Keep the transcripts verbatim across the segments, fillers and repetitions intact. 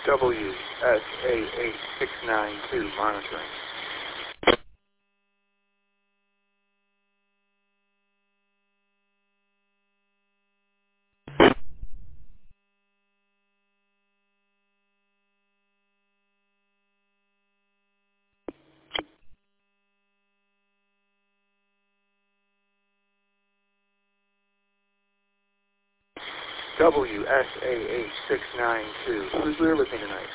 W S A eight six nine two monitoring. W S A eight six nine two. Who's there with me tonight?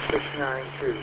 six nine two.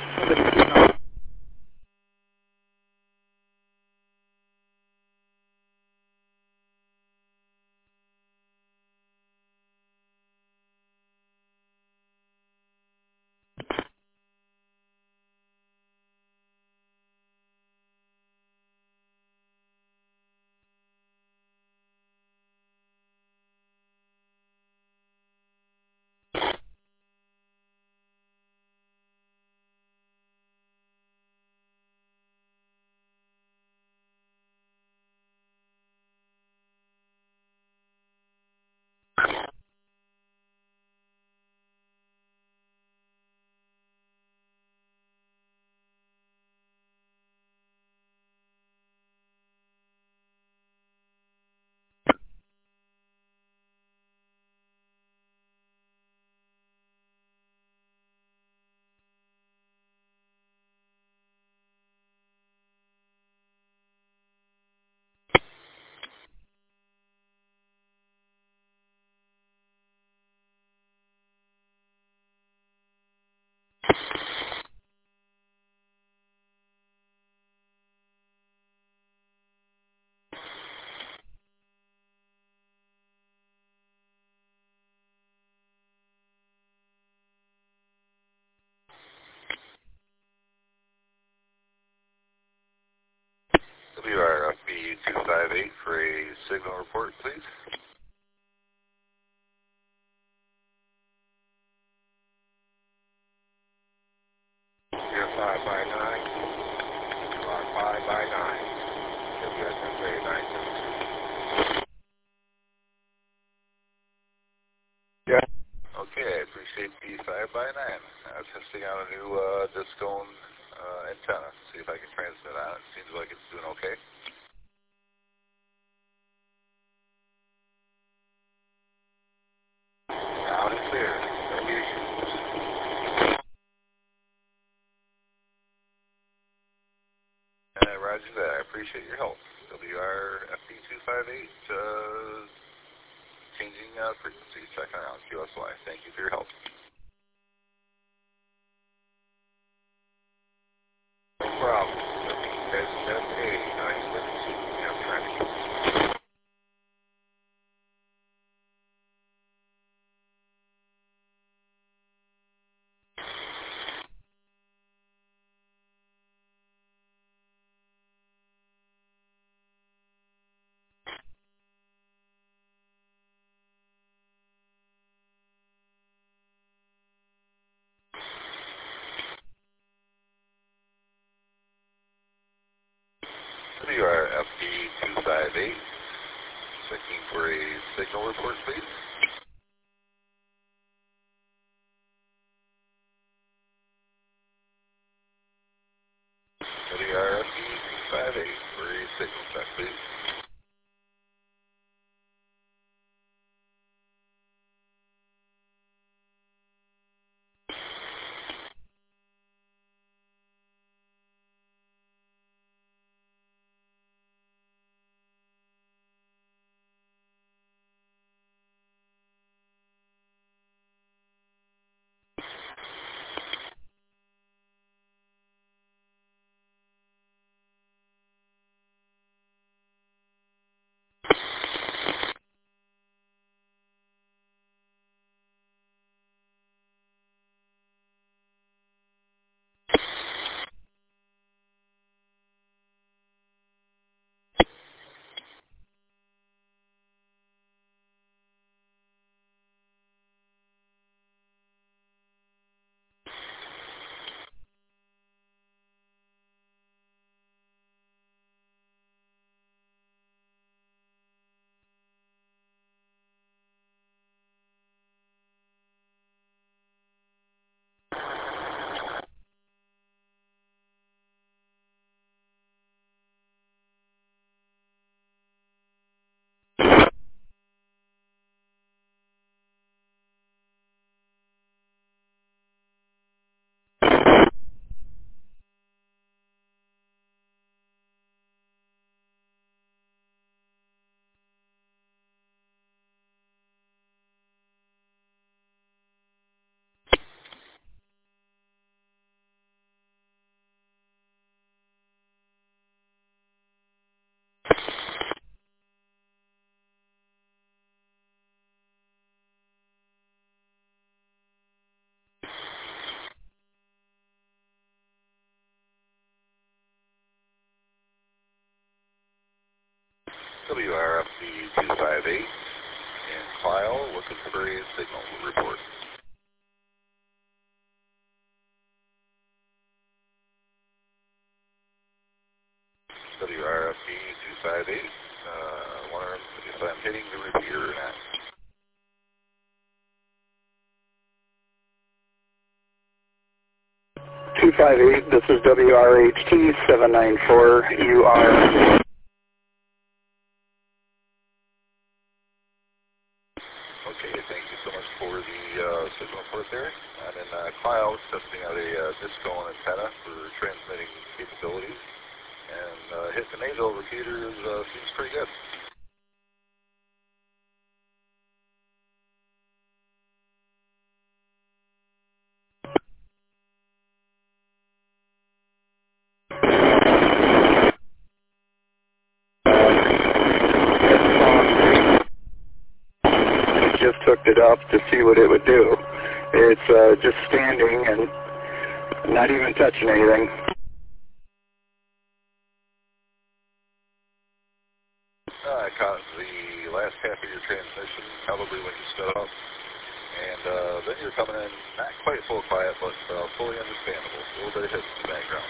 W R F B two five eight for a signal report, please. zero five by nine, log five by nine, W S M three nine seven two. Yeah. Okay, I appreciate the five by nine. I'm testing out a new uh, Discone uh, antenna. See if I can transmit on it. Seems like it's doing okay. Loud and clear. No issues. Uh, roger that. I appreciate your help. W R F B two five eight, uh, changing uh, frequency, checking around Q S Y. Thank you for your help. No problem. W S M A nine seven two. I'm trying to keep W R F B two five eight, checking for a signal report, please. W R F B two five eight for a signal check, please. W R F C two five eight in Kyle, looking for a signal report. W R F C two five eight, uh, wondering if I'm hitting the repeater or not. two five eight, this is W R H T seven nine four, you are... Okay, thank you so much for the uh, signal report there. I'm in uh, Cloud testing out a uh, disco antenna for transmitting capabilities, and uh, hitting the nasal repeater is, uh, seems pretty good. Just hooked it up to see what it would do. It's uh, just standing and not even touching anything. Uh, I caught the last half of your transmission, probably when you stood up, and uh, then you're coming in not quite full quiet, but uh, fully understandable. A little bit of hits in the background.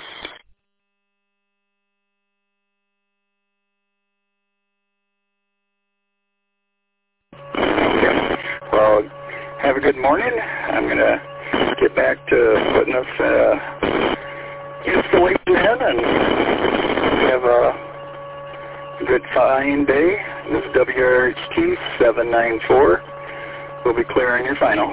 Well, have a good morning. I'm going to get back to putting this uh, installation in and have a good fine day. This is W R H T seven nine four. We'll be clearing your final.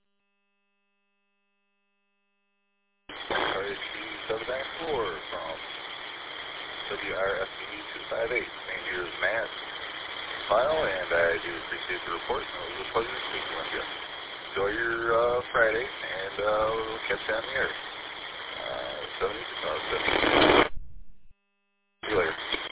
W R H T seven nine four from W R F C two five eight. And here's Matt File, and I do appreciate the report. It was a pleasure speaking with you. Enjoy your uh, Friday, and uh, we'll catch you on the air. Uh, seventy, uh, seventy. See you later.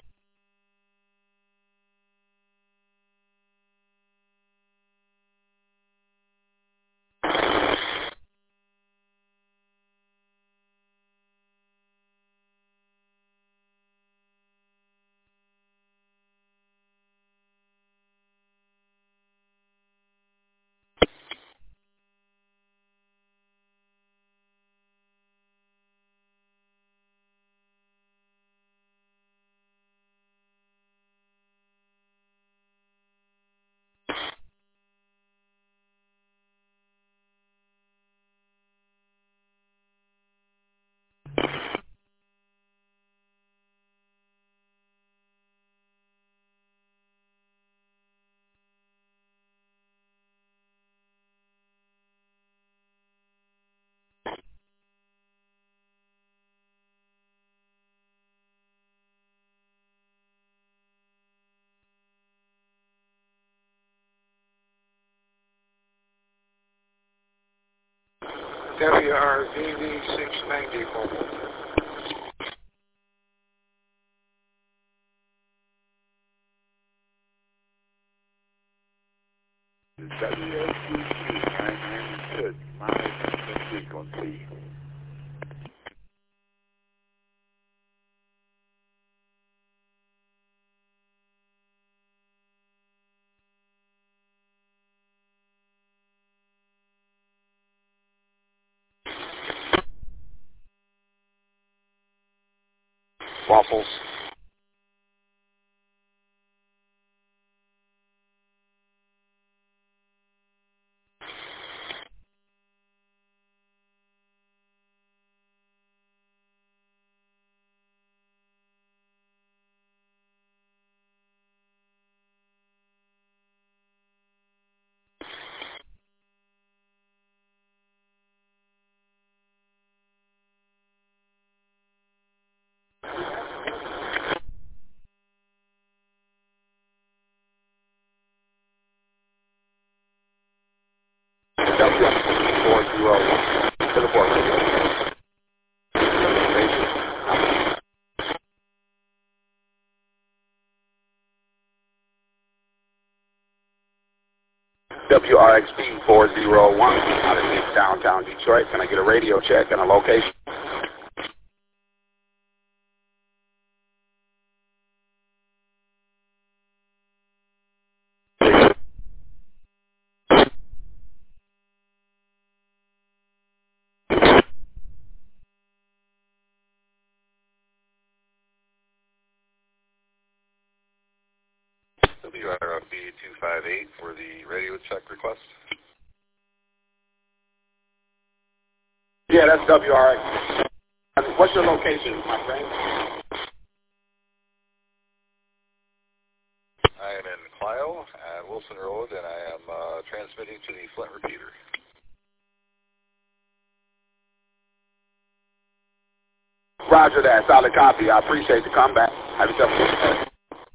W R V V six ninety mobile. W S C Q nine ninety-six, monitor frequency. Waffles. four zero one to the board. W R X B four zero one out of downtown Detroit. Can I get a radio check and a location? two five eight for the radio check request. Yeah, that's W R X. What's your location, my friend? I am in Clio at Wilson Road, and I am uh, transmitting to the Flint repeater. Roger that. Solid copy. I appreciate the comeback. Have yourself a good day.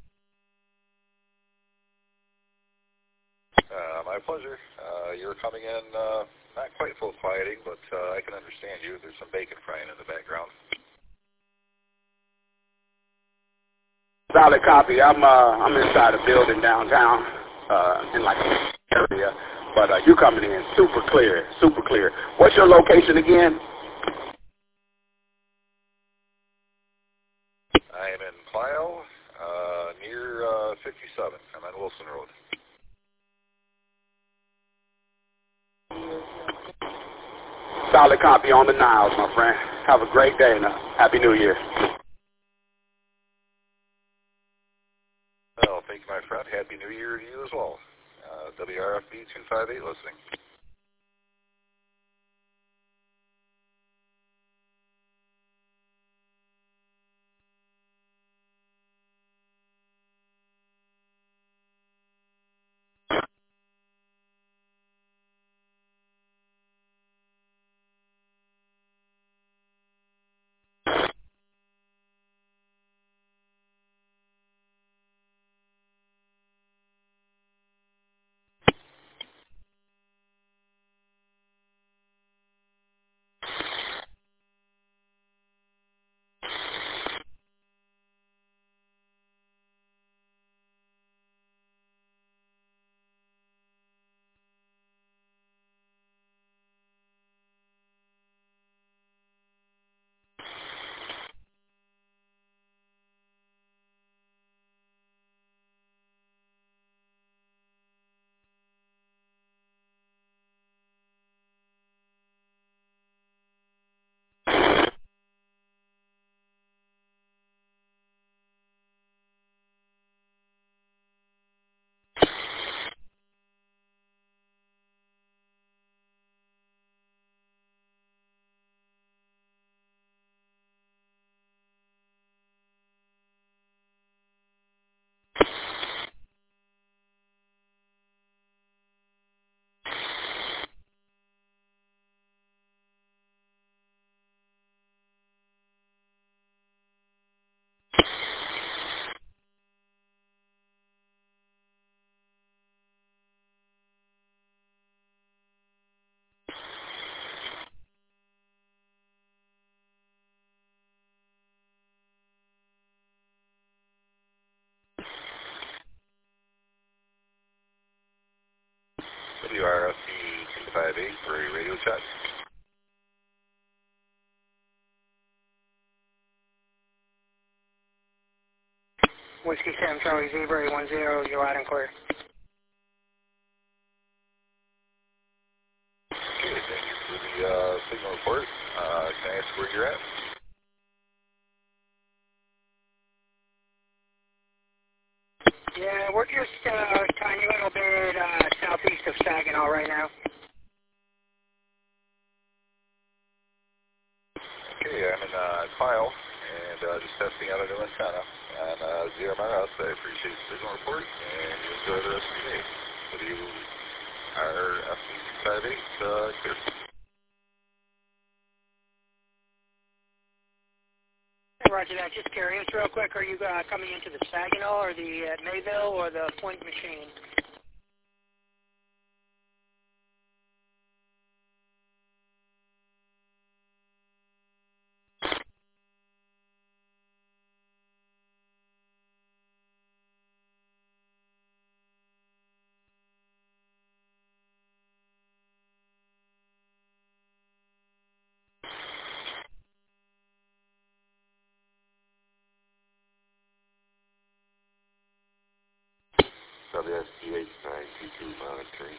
Uh, my pleasure. Uh, you're coming in uh, not quite full quieting, but uh, I can understand you. There's some bacon frying in the background. Solid copy. I'm uh, I'm inside a building downtown, uh, in like an area, but uh, you coming in super clear, super clear. What's your location again? I am in Clio, uh, near uh, fifty-seven. I'm on Wilson Road. Solid copy on the Niles, my friend. Have a great day and a Happy New Year. Well, thank you, my friend. Happy New Year to you as well. Uh, W R F B two five eight listening. W R F B two five eight for a radio check. Whiskey seven Charlie Zebra eight one zero, you're loud and clear. Okay, thank you for the uh, signal report. Uh, can I ask where you're at? Yeah, we're just uh, a tiny little bit uh, southeast of Saginaw right now. Okay, I'm in uh, Clio, and uh, just testing out a new antenna on uh, Z M R S. I appreciate the signal report, and you enjoy the rest of your day. W R F B two five eight, uh, clear. Roger that. Just curious real quick, are you uh, coming into the Saginaw or the uh, Mayville or the Flint machine? W S T H nine two two monitoring.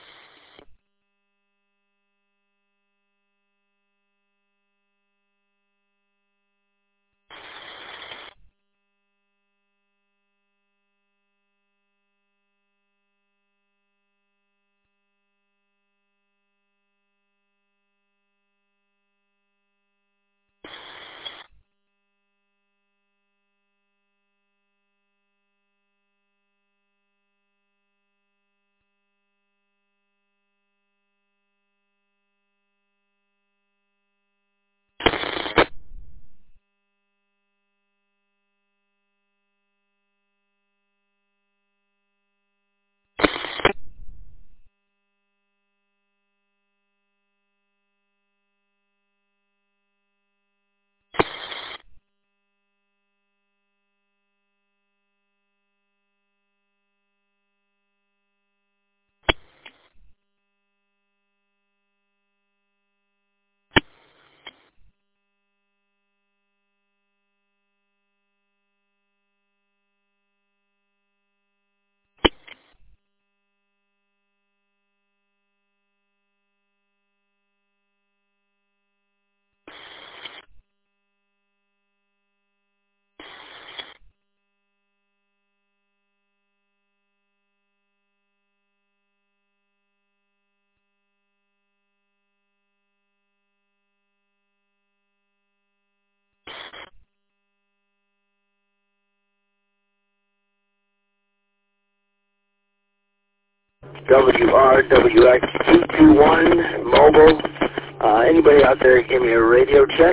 W R W X two two one mobile. Uh, anybody out there give me a radio check?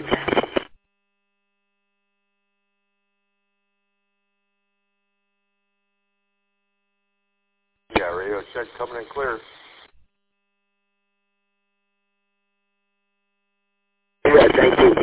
Yeah, radio check coming in clear. Yeah, thank you.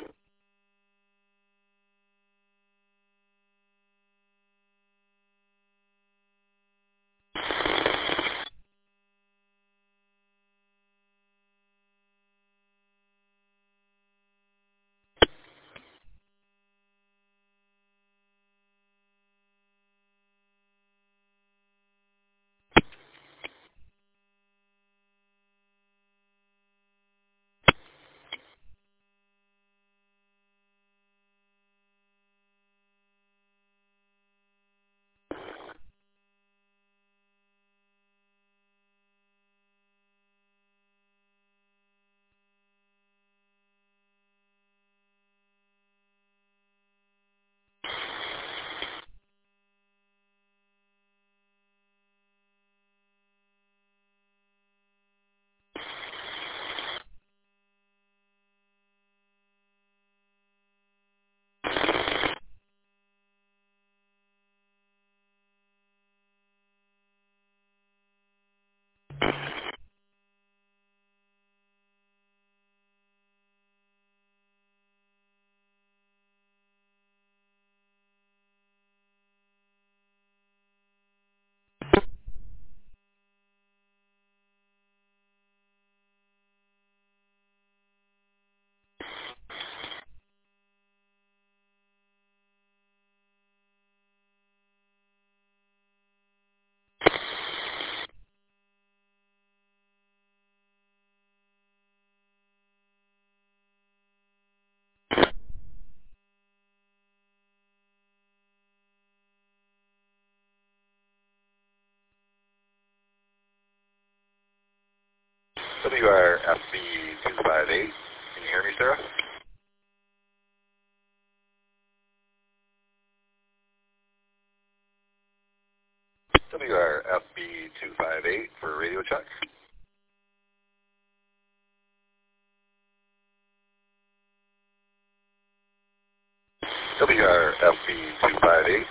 W R F B two five eight. Can you hear me, Sarah? W R F B two five eight for radio check. W R F B two five eight.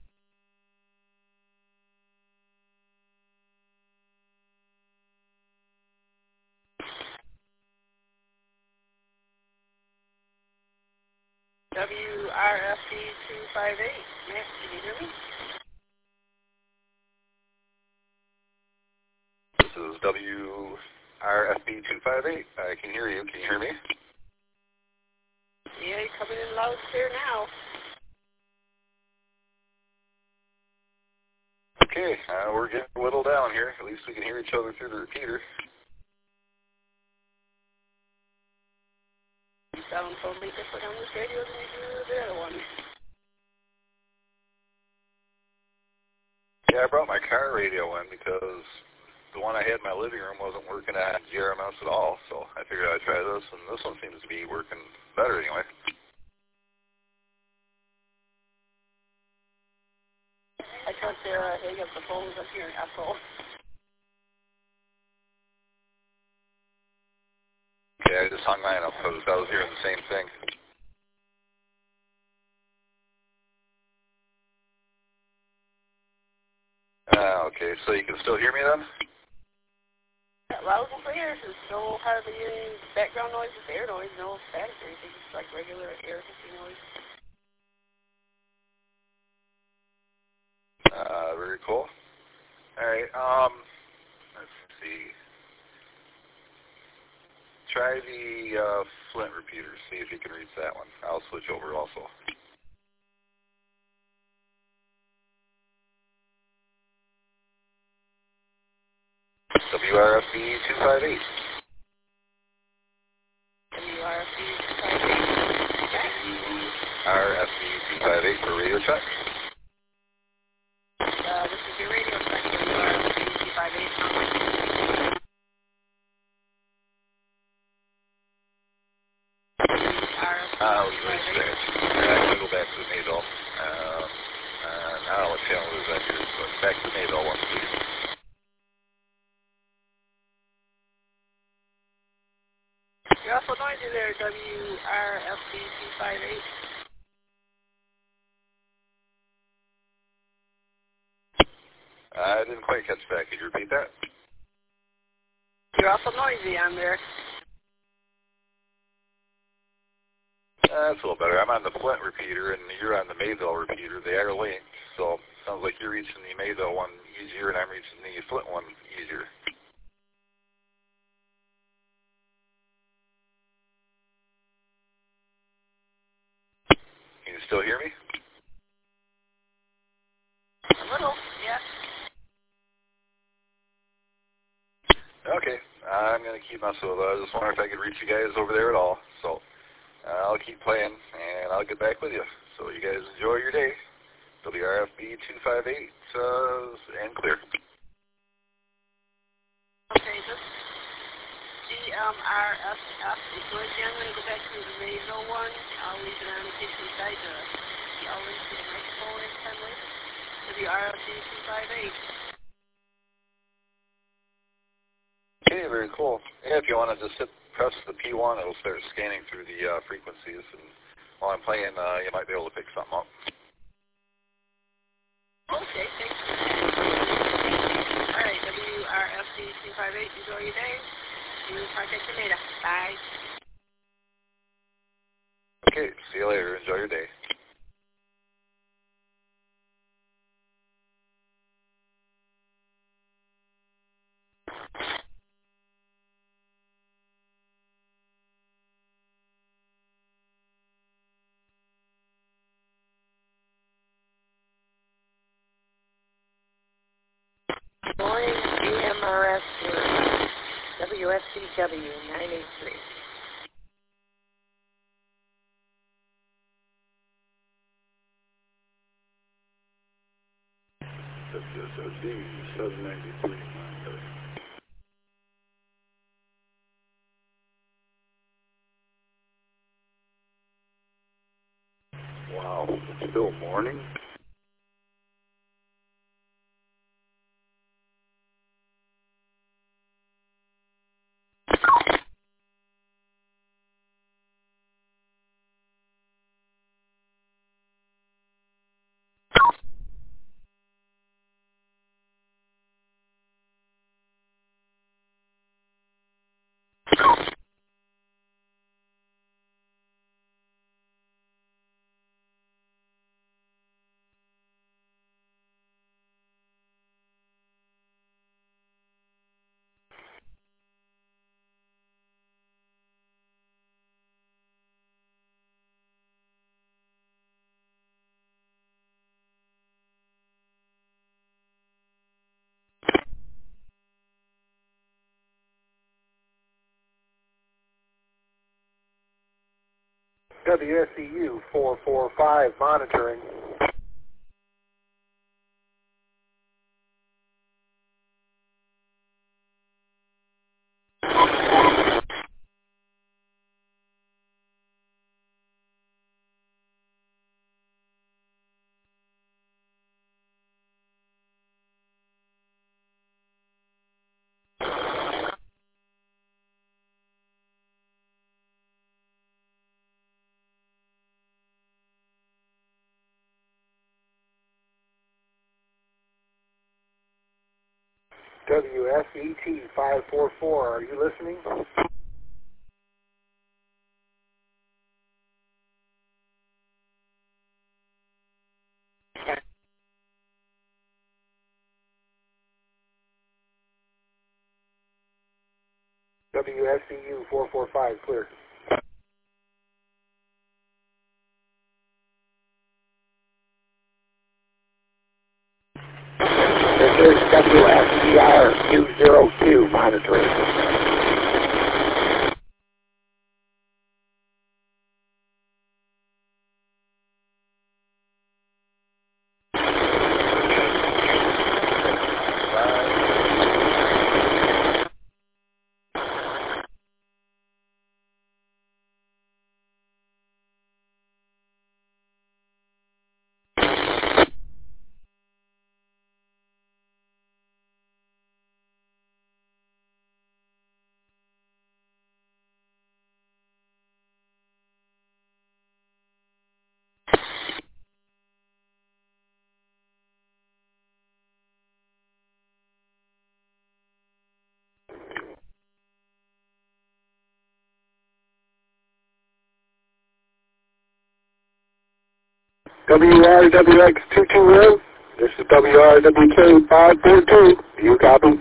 W R F B two five eight. Yes, can you hear me? This is W R F B two five eight. I can hear you. Can you hear me? Yeah, you're coming in loud and clear now. Okay, uh, we're getting a little down here. At least we can hear each other through the repeater. You sound totally different on this radio than you do the other one. Yeah, I brought my car radio in because the one I had in my living room wasn't working at G R M S at all, so I figured I'd try this, and this one seems to be working better anyway. I tried to uh, hang up the phones up here in Ethel. Okay, I just hung mine up because I was hearing the same thing. Uh, okay, so you can still hear me then? Loud and clear. There's no hardly any background noise, just air noise, no static or anything. It's like regular air noise. Uh, very cool. All right, um, let's see. Try the uh, Flint repeater, see if you can reach that one. I'll switch over also. W R F B two five eight. W R F B two five eight. W R F B two five eight for radio check. Uh, this is your radio check. W R F B two five eight. Uh, I was really strange. I'm going to go back to the Maybell. Uh, uh, I don't know what channel is that here, but back to the Maybell one, please. W R F B two five eight. I didn't quite catch that. Could you repeat that? You're awful noisy on there. Uh, that's a little better. I'm on the Flint repeater, and you're on the Mayville repeater. They are linked, so sounds like you're reaching the Mayville one easier, and I'm reaching the Flint one easier. Can you still hear me? A little, yeah. Okay, I'm going to keep messing with it. I was just wondering if I could reach you guys over there at all. So uh, I'll keep playing, and I'll get back with you. So you guys enjoy your day. W R F B two five eight uh, and clear. Okay, this D M R F F is good. I'm going to go back to the Mayville one. I'll leave it on in case you decide to yell into the microphone anytime later. W R F B two five eight. Okay, very cool. Yeah, if you want to just hit, press the P one, it'll start scanning through the uh, frequencies, and while I'm playing, uh, you might be able to pick something up. Okay, thanks. All right, W R F B two five eight, enjoy your day. We'll contact you later. Bye. Okay, see you later. Enjoy your day. Morning, D M R S W S C W nine eight three. W S O C seven ninety-three. Wow, it's still morning? W S C U four four five monitoring. W S E T five four four, are you listening? W S C U four four five, clear. This is W S C R two zero two monitoring. W R W X two two zero. This is W R W K five four two. You copy?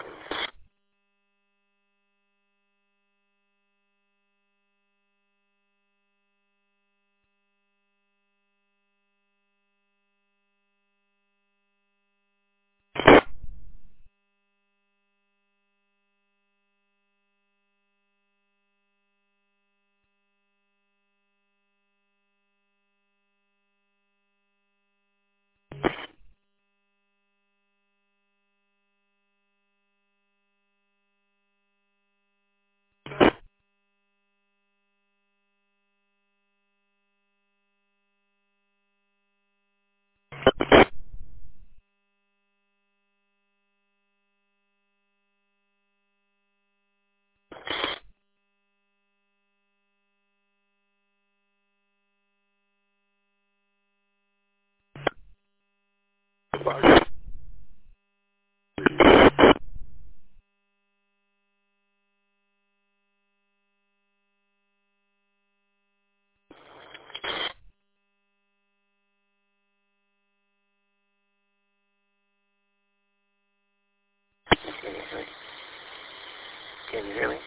Can you hear me?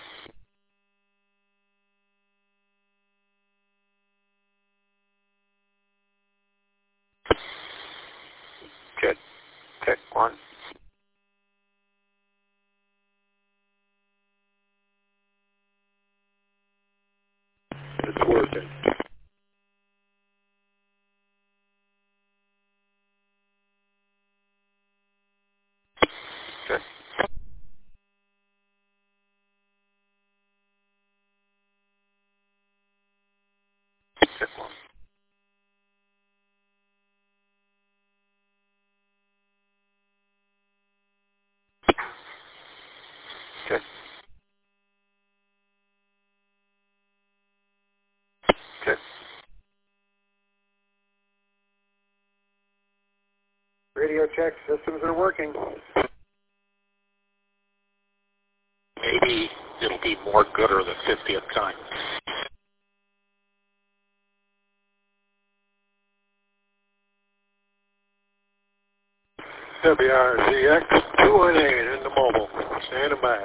Check. Check one. It's working. Check. Check one. Check. Check. Radio check. Systems are working. Maybe it'll be more gooder the fiftieth time. W R Z X two one eight in the mobile. Standing by.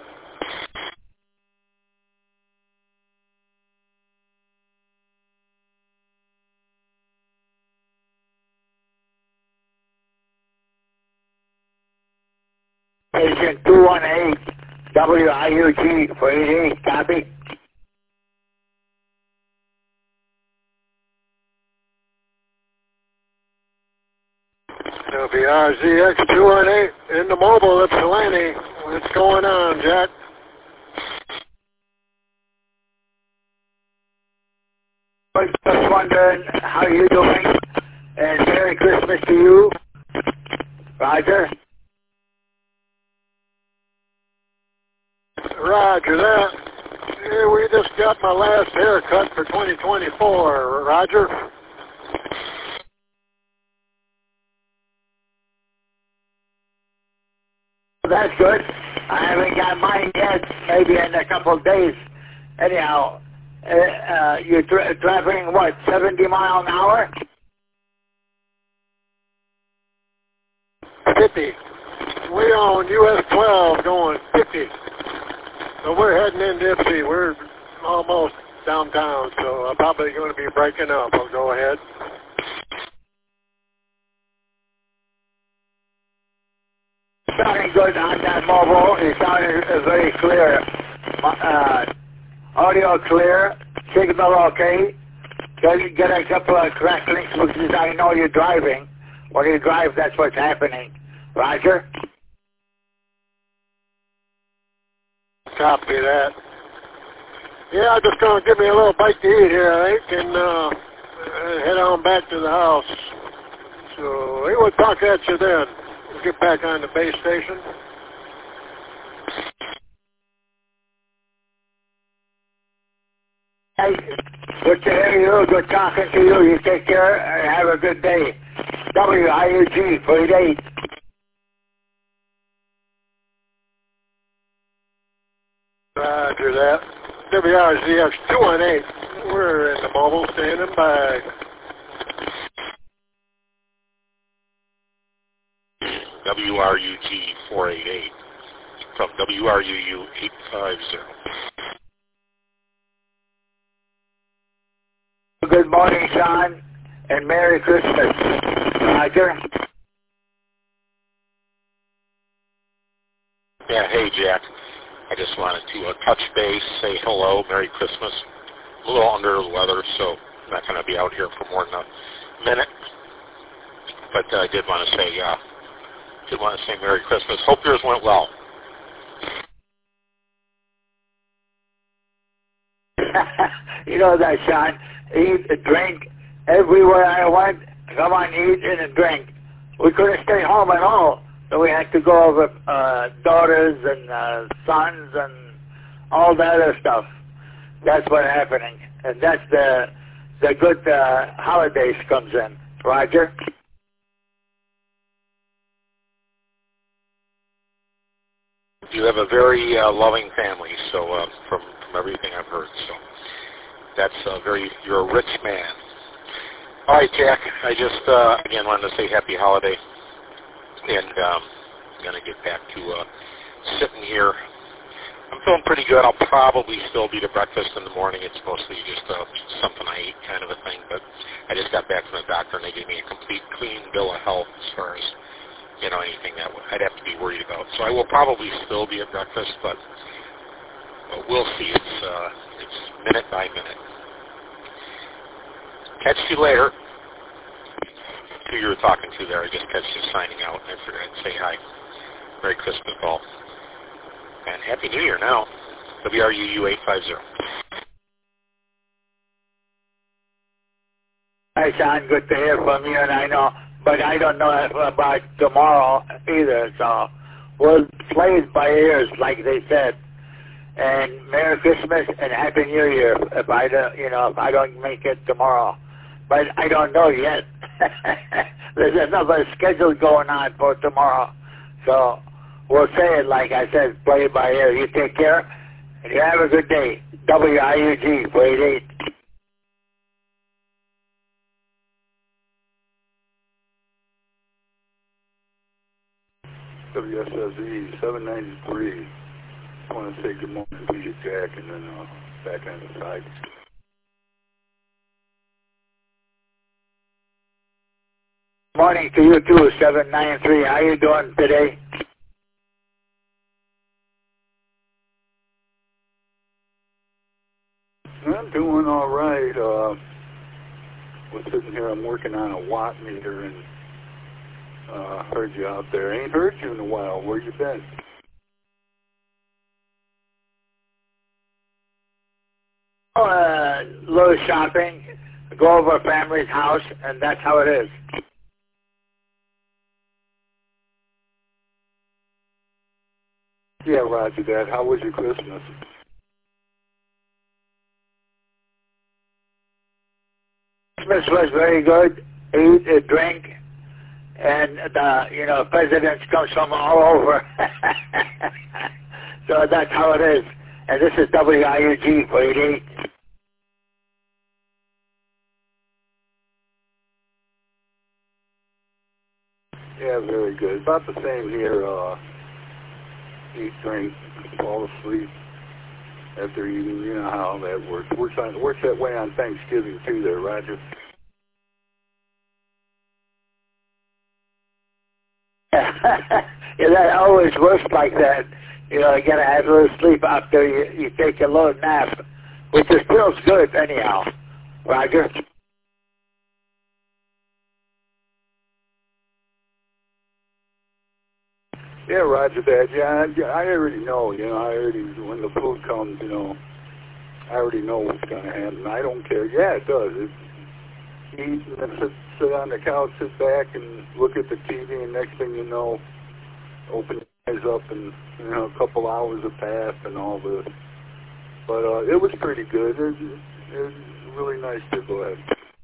Agent two one eight, W I U G for eighty-eight, copy? W R Z X two one eight in the mobile. It's Delaney. What's going on, Jack? I was just wondering how you're doing, and Merry Christmas to you. Roger. Roger that. Yeah, we just got my last haircut for twenty twenty-four, Roger. That's good. I haven't got mine yet, maybe in a couple of days. Anyhow, uh, uh, you're tra traveling, what, seventy mile an hour? fifty. We on U S twelve going fifty. So we're heading into Ipsy. We're almost downtown, so I'm probably going to be breaking up. I'll go ahead. Sounding good on that mobile. It sounded uh, very clear. Uh, audio clear. Signal okay. Get, get a couple of cracklings because I know you're driving. When you drive, that's what's happening. Roger? Copy that. Yeah, I'm just going to give me a little bite to eat here, I think, and uh, head on back to the house. So we will talk at you then. We'll get back on the base station. Hey, good to hear you. Good talking to you. You take care and have a good day. W I U G forty-eight. Roger that. W R Z X two one eight. We're in the mobile, standing by. W R U G four eight eight from W R U U eight five zero. Good morning, Sean, and Merry Christmas. Roger. Yeah, hey, Jack. I just wanted to uh, touch base, say hello, Merry Christmas. A little under the weather, so I'm not going to be out here for more than a minute. But uh, I did want to say, uh, did want to say Merry Christmas. Hope yours went well. You know that, Sean. Eat, drink, everywhere I went. Come on, eat and drink. We couldn't stay home at all. So we had to go over uh, daughters and uh, sons and all that other stuff. That's what's happening. And that's the the good uh, holidays comes in. Roger? You have a very uh, loving family, so uh, from, from everything I've heard. So that's uh, very, you're a rich man. All right, Jack, I just, uh, again, wanted to say happy holiday. And um, I'm going to get back to uh, sitting here. I'm feeling pretty good. I'll probably still be to breakfast in the morning. It's mostly just uh, something I eat kind of a thing. But I just got back from the doctor, and they gave me a complete clean bill of health as far as, you know, anything that I'd have to be worried about. So I will probably still be at breakfast, but, but we'll see. It's, uh, it's minute by minute. Catch you later. Who you were talking to there, I just catch you signing out. I figured I'd say hi. Merry Christmas, all. And Happy New Year now. W R U U eight five zero. Hi, Sean. Good to hear from you, and I know, but I don't know about tomorrow either, so we'll play it by ears, like they said. And Merry Christmas and Happy New Year if I don't, you know, if I don't make it tomorrow. But I don't know yet. There's another schedule going on for tomorrow. So we'll say it like I said, play it by ear. You take care, and you have a good day. W I U G four eight eight. W S S E seven ninety-three. I want to say good morning to you, Jack, and then uh, back on the side. Morning to you too, seven nine three. How you doing today? I'm doing all right. Uh, was sitting here. I'm working on a watt meter, and uh, heard you out there. Ain't heard you in a while. Where you been? Oh, uh, little shopping. Go over family's house, and that's how it is. Yeah, roger that. How was your Christmas? Christmas was very good. Eat, uh, drink, and the you know presidents comes from all over. So that's how it is. And this is W I U G four eight eight. Yeah, very good. About the same here. Uh, eat, drink, fall asleep after eating. You know how that works. Works on works that way on Thanksgiving too, there, Roger. Yeah, that always works like that. You know, you gotta have a little sleep after you, you take a little nap, which is feels good anyhow. Roger. Yeah, roger that. Yeah, yeah, I already know. You know, I already when the food comes, you know, I already know what's going to happen. I don't care. Yeah, it does. It, eat and then sit, sit on the couch, sit back, and look at the T V, and next thing you know, open your eyes up, and you know, a couple hours have passed, and all this. But uh, it was pretty good. It, it was really nice to go ahead.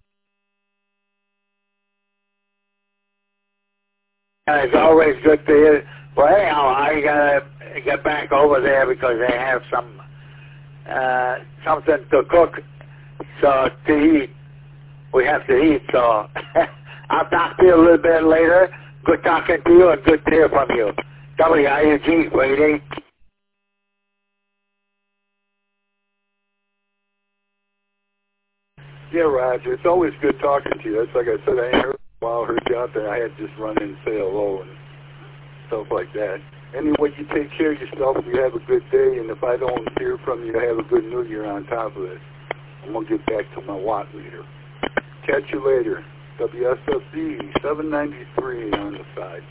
It's always good to hear. Well, anyhow, I gotta get back over there because they have some uh, something to cook, so to eat. We have to eat, so I'll talk to you a little bit later. Good talking to you and good to hear from you. W I U G, waiting. Yeah, Roger. It's always good talking to you. That's like I said, I ain't heard a while, heard you out there. I had to just run in and say hello and stuff like that. Anyway, you take care of yourself. You have a good day, and if I don't hear from you, have a good New Year on top of it. I'm going to get back to my watt meter. Catch you later. W S F B seven ninety-three on the side.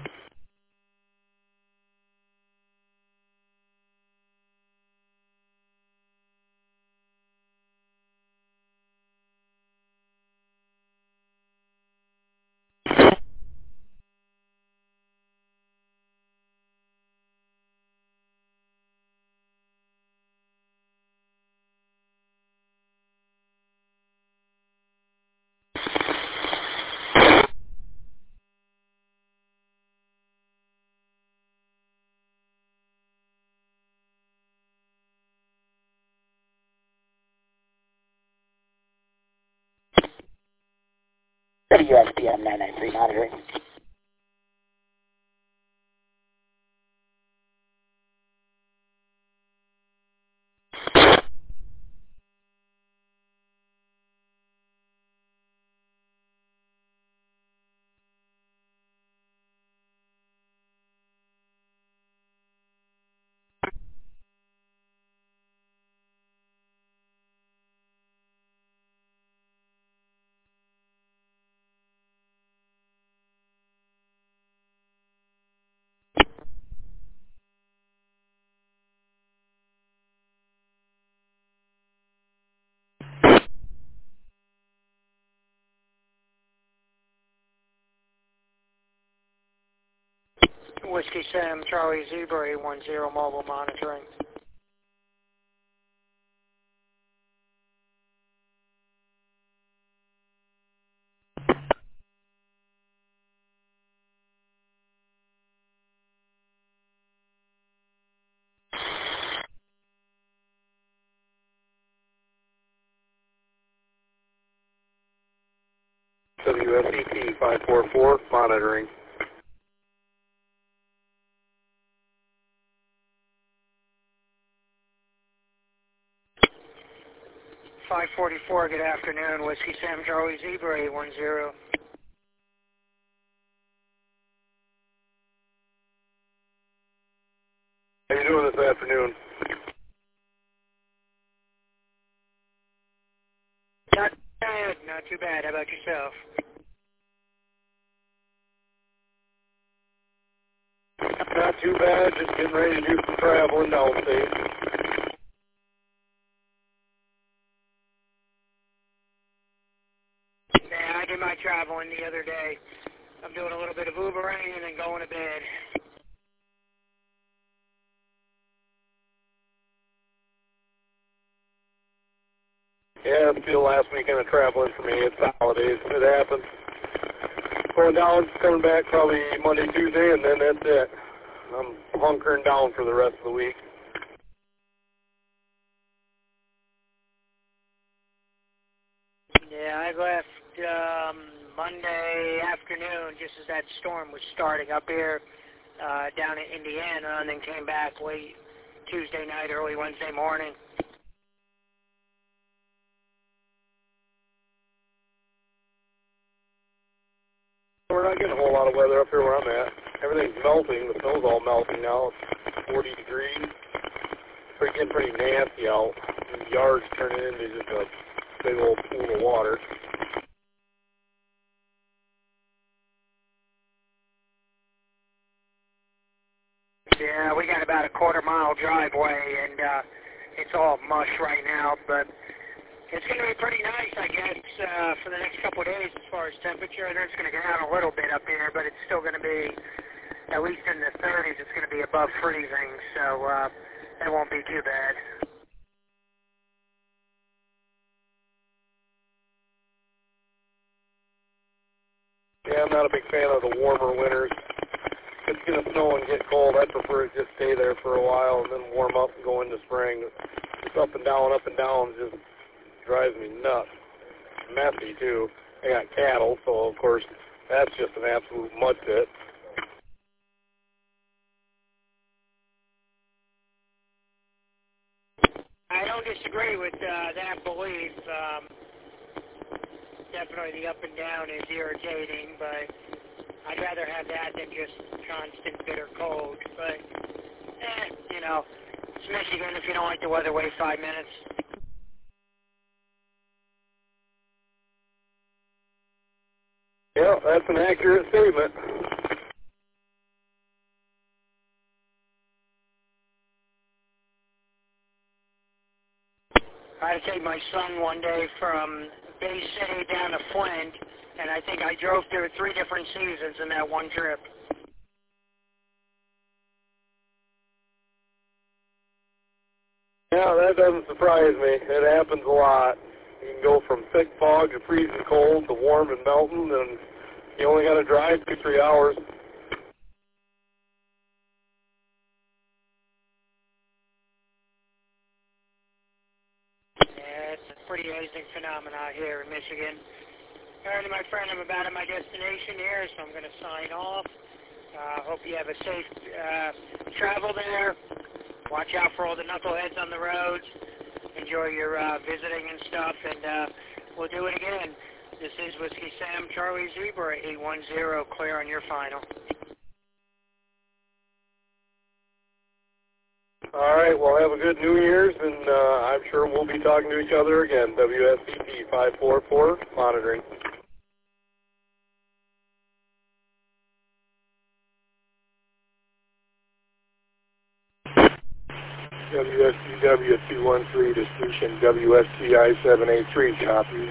W S P M nine nine three monitoring. Whiskey Sam, Charlie Zebra, eight one zero mobile monitoring. W S E T five four four, monitoring. five forty-four, good afternoon. Whiskey Sam, Charlie Zebra, eight one zero. How you doing this afternoon? Not bad, not too bad. How about yourself? Not too bad, just getting ready to do some traveling downstate. Yeah, I did my traveling the other day. I'm doing a little bit of Ubering and then going to bed. Yeah, it's the last weekend of traveling for me. It's the holidays. It happens. Going down, coming back probably Monday, Tuesday, and then that's it. I'm hunkering down for the rest of the week. Yeah, I left um, Monday afternoon just as that storm was starting up here uh, down in Indiana, and then came back late Tuesday night, early Wednesday morning. We're not getting a whole lot of weather up here where I'm at. Everything's melting. The snow's all melting now. It's forty degrees. It's getting pretty nasty out. The yard's turning into just a big old pool of water. Yeah, we got about a quarter mile driveway, and uh, it's all mush right now, but it's going to be pretty nice, I guess, uh, for the next couple of days as far as temperature. I know it's going to go down a little bit up here, but it's still going to be, at least in the thirties, it's going to be above freezing, so uh, it won't be too bad. Yeah, I'm not a big fan of the warmer winters. If it's going to snow and get cold, I prefer to just stay there for a while and then warm up and go into spring. It's up and down, up and down, just drives me nuts. Messy, too. I got cattle, so, of course, that's just an absolute mud pit. don't disagree with uh, that belief. Um, definitely the up and down is irritating, but I'd rather have that than just constant bitter cold. But, eh, you know, it's Michigan. If you don't like the weather, wait five minutes. Yeah, that's an accurate statement. I had to take my son one day from Bay City down to Flint, and I think I drove through three different seasons in that one trip. Yeah, that doesn't surprise me. It happens a lot. You can go from thick fog to freezing cold to warm and melting, and you only got to drive two, three hours. Yeah, it's a pretty amazing phenomenon here in Michigan. Alrighty, my friend, I'm about at my destination here, so I'm going to sign off. Uh, hope you have a safe uh, travel there. Watch out for all the knuckleheads on the roads. Enjoy your uh, visiting and stuff, and uh, we'll do it again. This is Whiskey Sam, Charlie Zebra, eight one zero, clear on your final. All right, well, have a good New Year's, and uh, I'm sure we'll be talking to each other again. W S C P five four four, monitoring. W S C W two one three to station W S C I seven eight three, copy.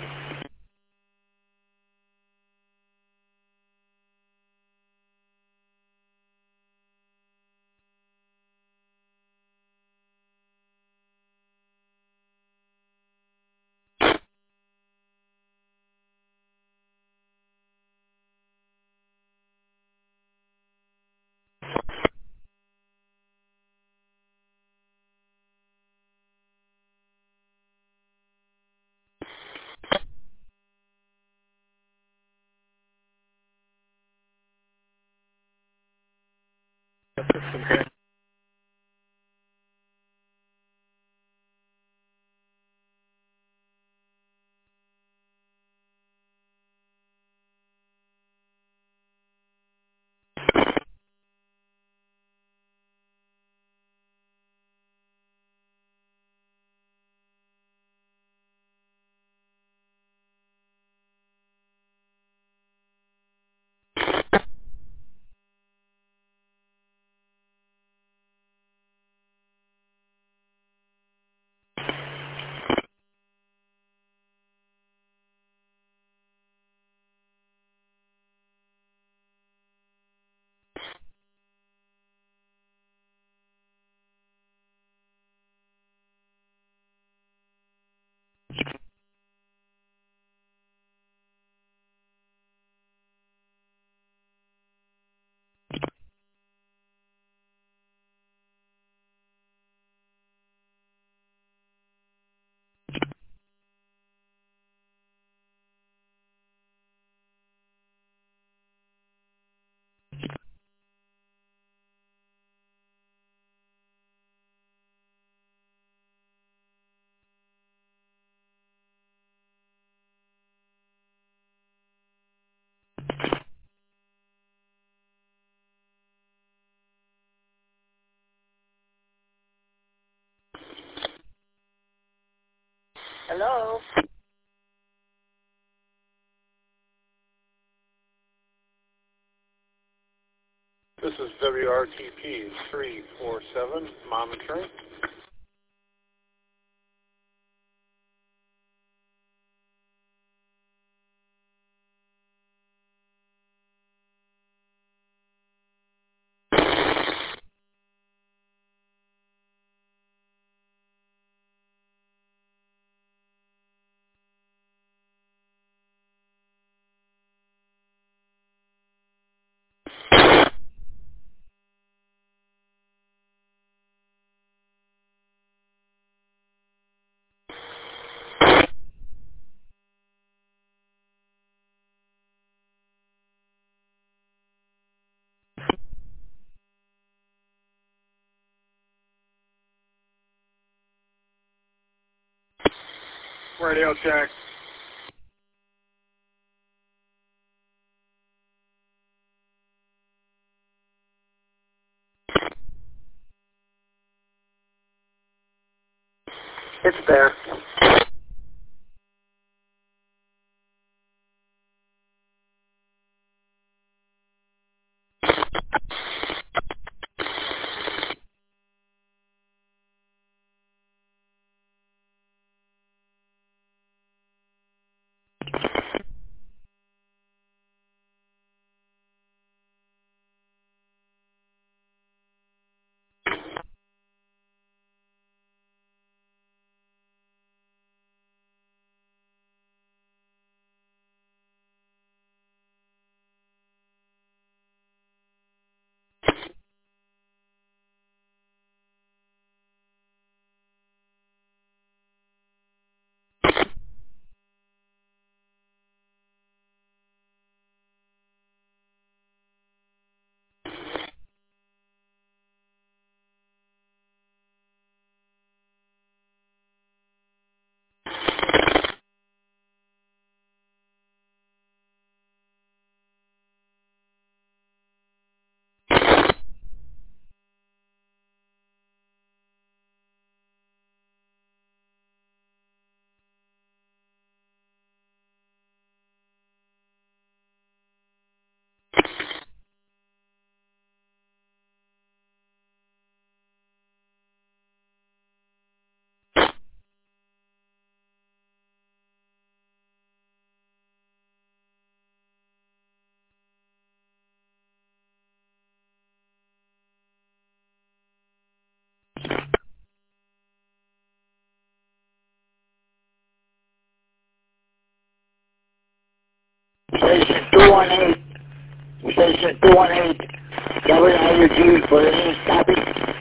Hello? This is W R T P three four seven, monitoring. Radio check. It's there. Station two one eight, Station two one eight, W I U G for the name copy.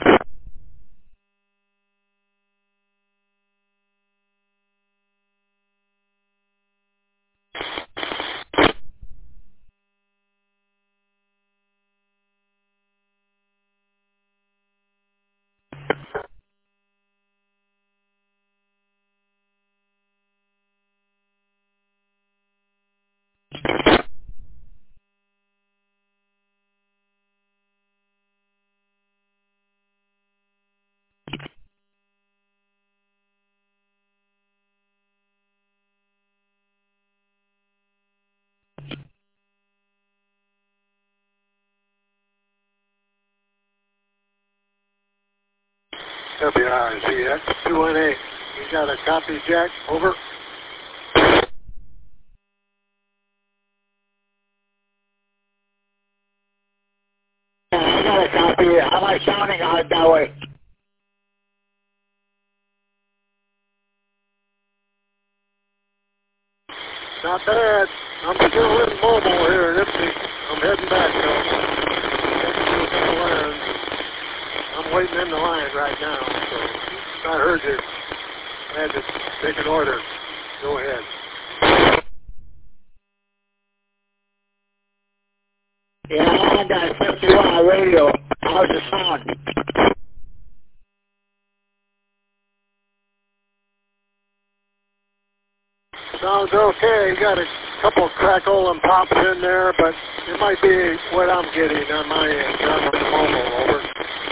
W R Z X two one eight. You got a copy, Jack? Over. Yeah, I got a copy. How am I sounding out that way? Not bad. I'm still in mobile here in Ipsy. I'm heading back though. I'm waiting in the line right now, so I heard you. I had to take an order. Go ahead. Yeah, I'm on that fifty-one radio. How's the sound? Sounds okay. You got a couple crackle and pops in there, but it might be what I'm getting on my end. I'm in mobile, over.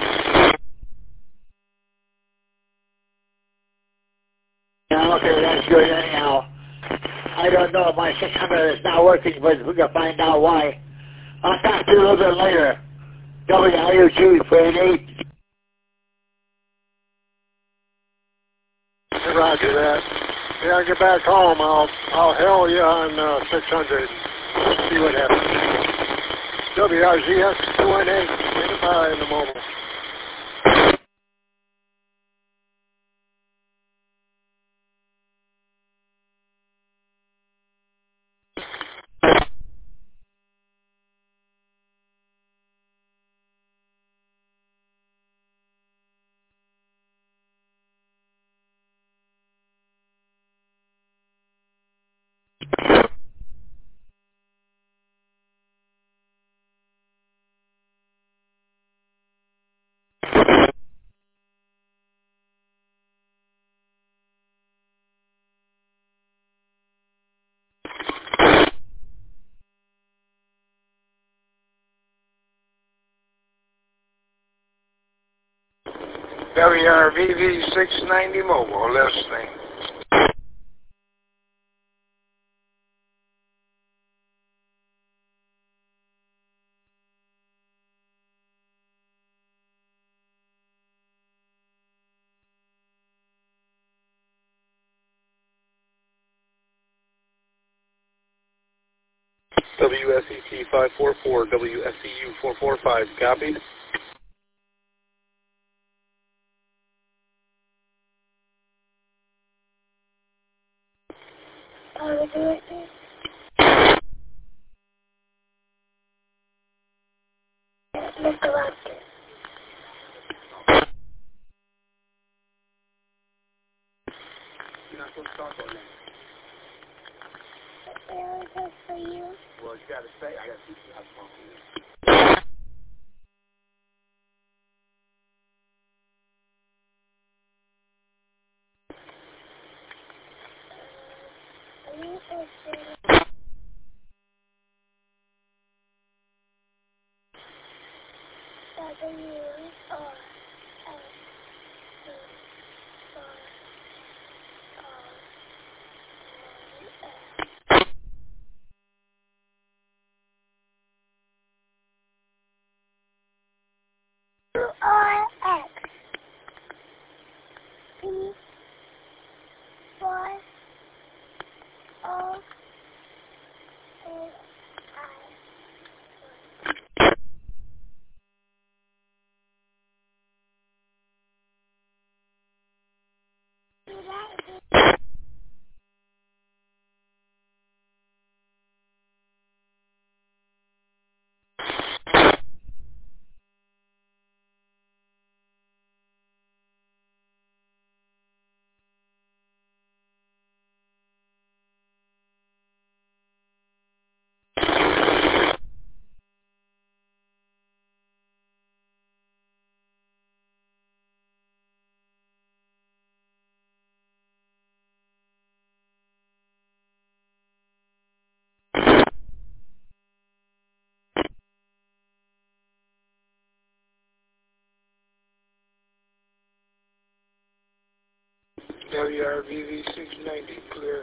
Yeah, okay, that's good anyhow. I don't know if my six hundred is not working, but we can find out why. I'll talk to you a little bit later. W I U G for an eight. Roger that. Yeah, I get back home, I'll I'll hail you on uh, six hundred. See what happens. W R Z X two one eight. Stand by in the mobile. W R V V six ninety mobile listening. W S E T five four four, W S E U four four five, copied. Uh, do it. Mister Lobster. You're not supposed to talk on that. Well, that's for you. Well, you gotta say, I gotta teach you how to talk on this. W R S E R R X E Y O N I. W R V V six ninety, clear.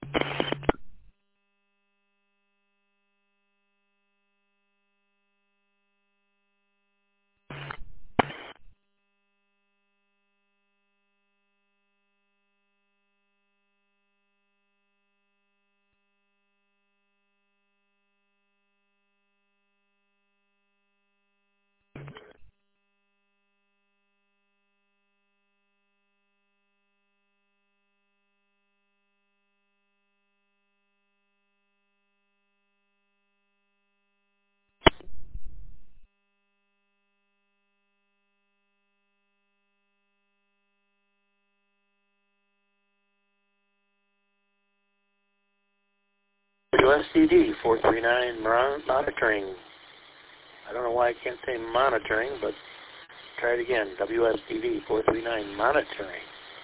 W S D D four three nine monitoring. I don't know why I can't say monitoring, but try it again. W S D D four three nine monitoring.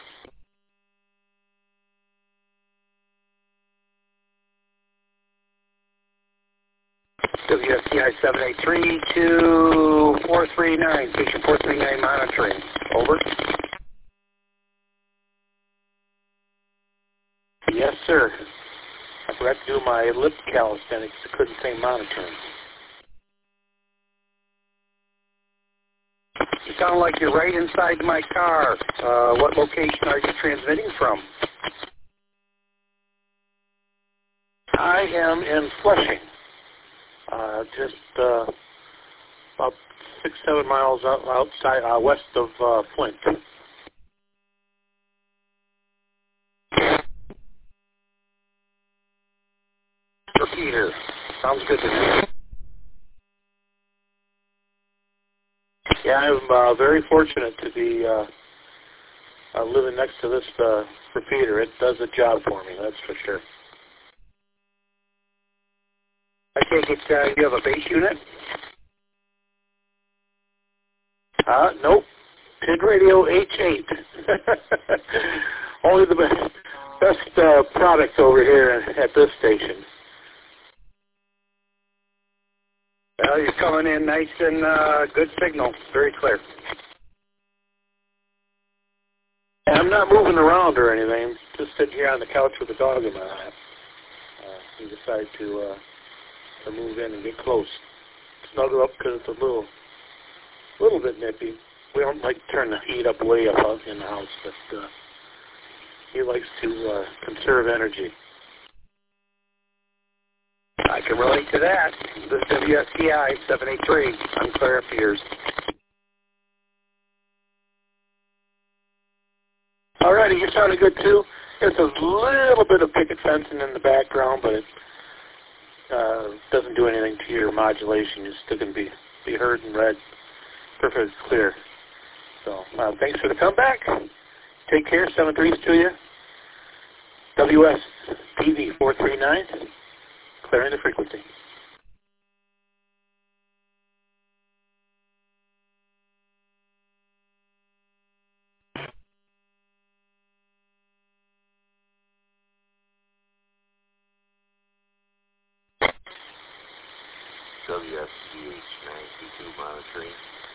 W S T I seven eight three to four three nine, station four three nine monitoring. Over. Yes, sir. I forgot to do my lip calisthenics. I couldn't say monitoring. You sound like you're right inside my car. Uh, what location are you transmitting from? I am in Flushing. Uh, just uh, about six, seven miles out, outside, uh, west of uh, Flint. Peter. Sounds good to me. Yeah, I'm uh, very fortunate to be uh, uh, living next to this uh, repeater. It does a job for me, that's for sure. I take it uh, you have a base unit? Uh, nope. Pid Radio H eight. Only the best, best uh, product over here at this station. Well, you're coming in nice and uh, good signal. Very clear. And I'm not moving around or anything. Just sitting here on the couch with a dog in my lap. Uh, we decided to uh, to move in and get close. Snuggle up because it's a little, little bit nippy. We don't like to turn the heat up way up out in the house, but uh, he likes to uh, conserve energy. I can relate to that. This is W S T I seven eight three. I'm Claire Peters. Alrighty, you sounded good too. There's a little bit of picket fencing in the background, but it uh, doesn't do anything to your modulation. You're still going to be, be heard and read perfectly clear. So uh, thanks for the comeback. Take care. seven threes to you. W S T V four three nine. Clearing the frequency. W S G H nine two two monitoring.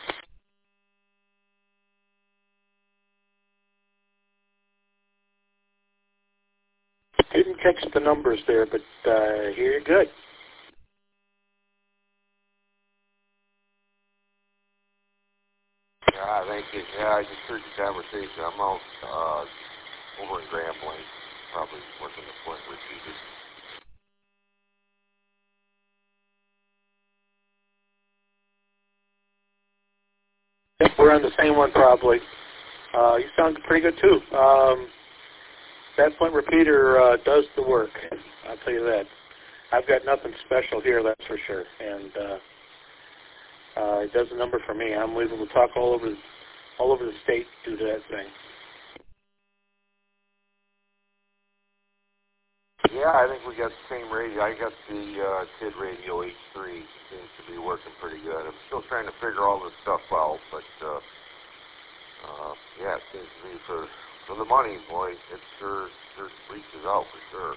Didn't catch the numbers there, but uh, you're good. Yeah, thank you. Yeah, I just heard the conversation. I'm out uh, over in Grand Blanc, probably working the point repeated. Yep, we're on the same one probably. Uh, you sound pretty good too. Um, that point repeater uh, does the work. I'll tell you that. I've got nothing special here, that's for sure. And uh, uh, it does a number for me. I'm able to talk all over, all over the state due to that thing. Yeah, I think we got the same radio. I got the uh, T I D Radio H three. Seems to be working pretty good. I'm still trying to figure all this stuff out, but uh, uh, yeah, it seems to be for for the money, boy. It sure sure reaches out for sure.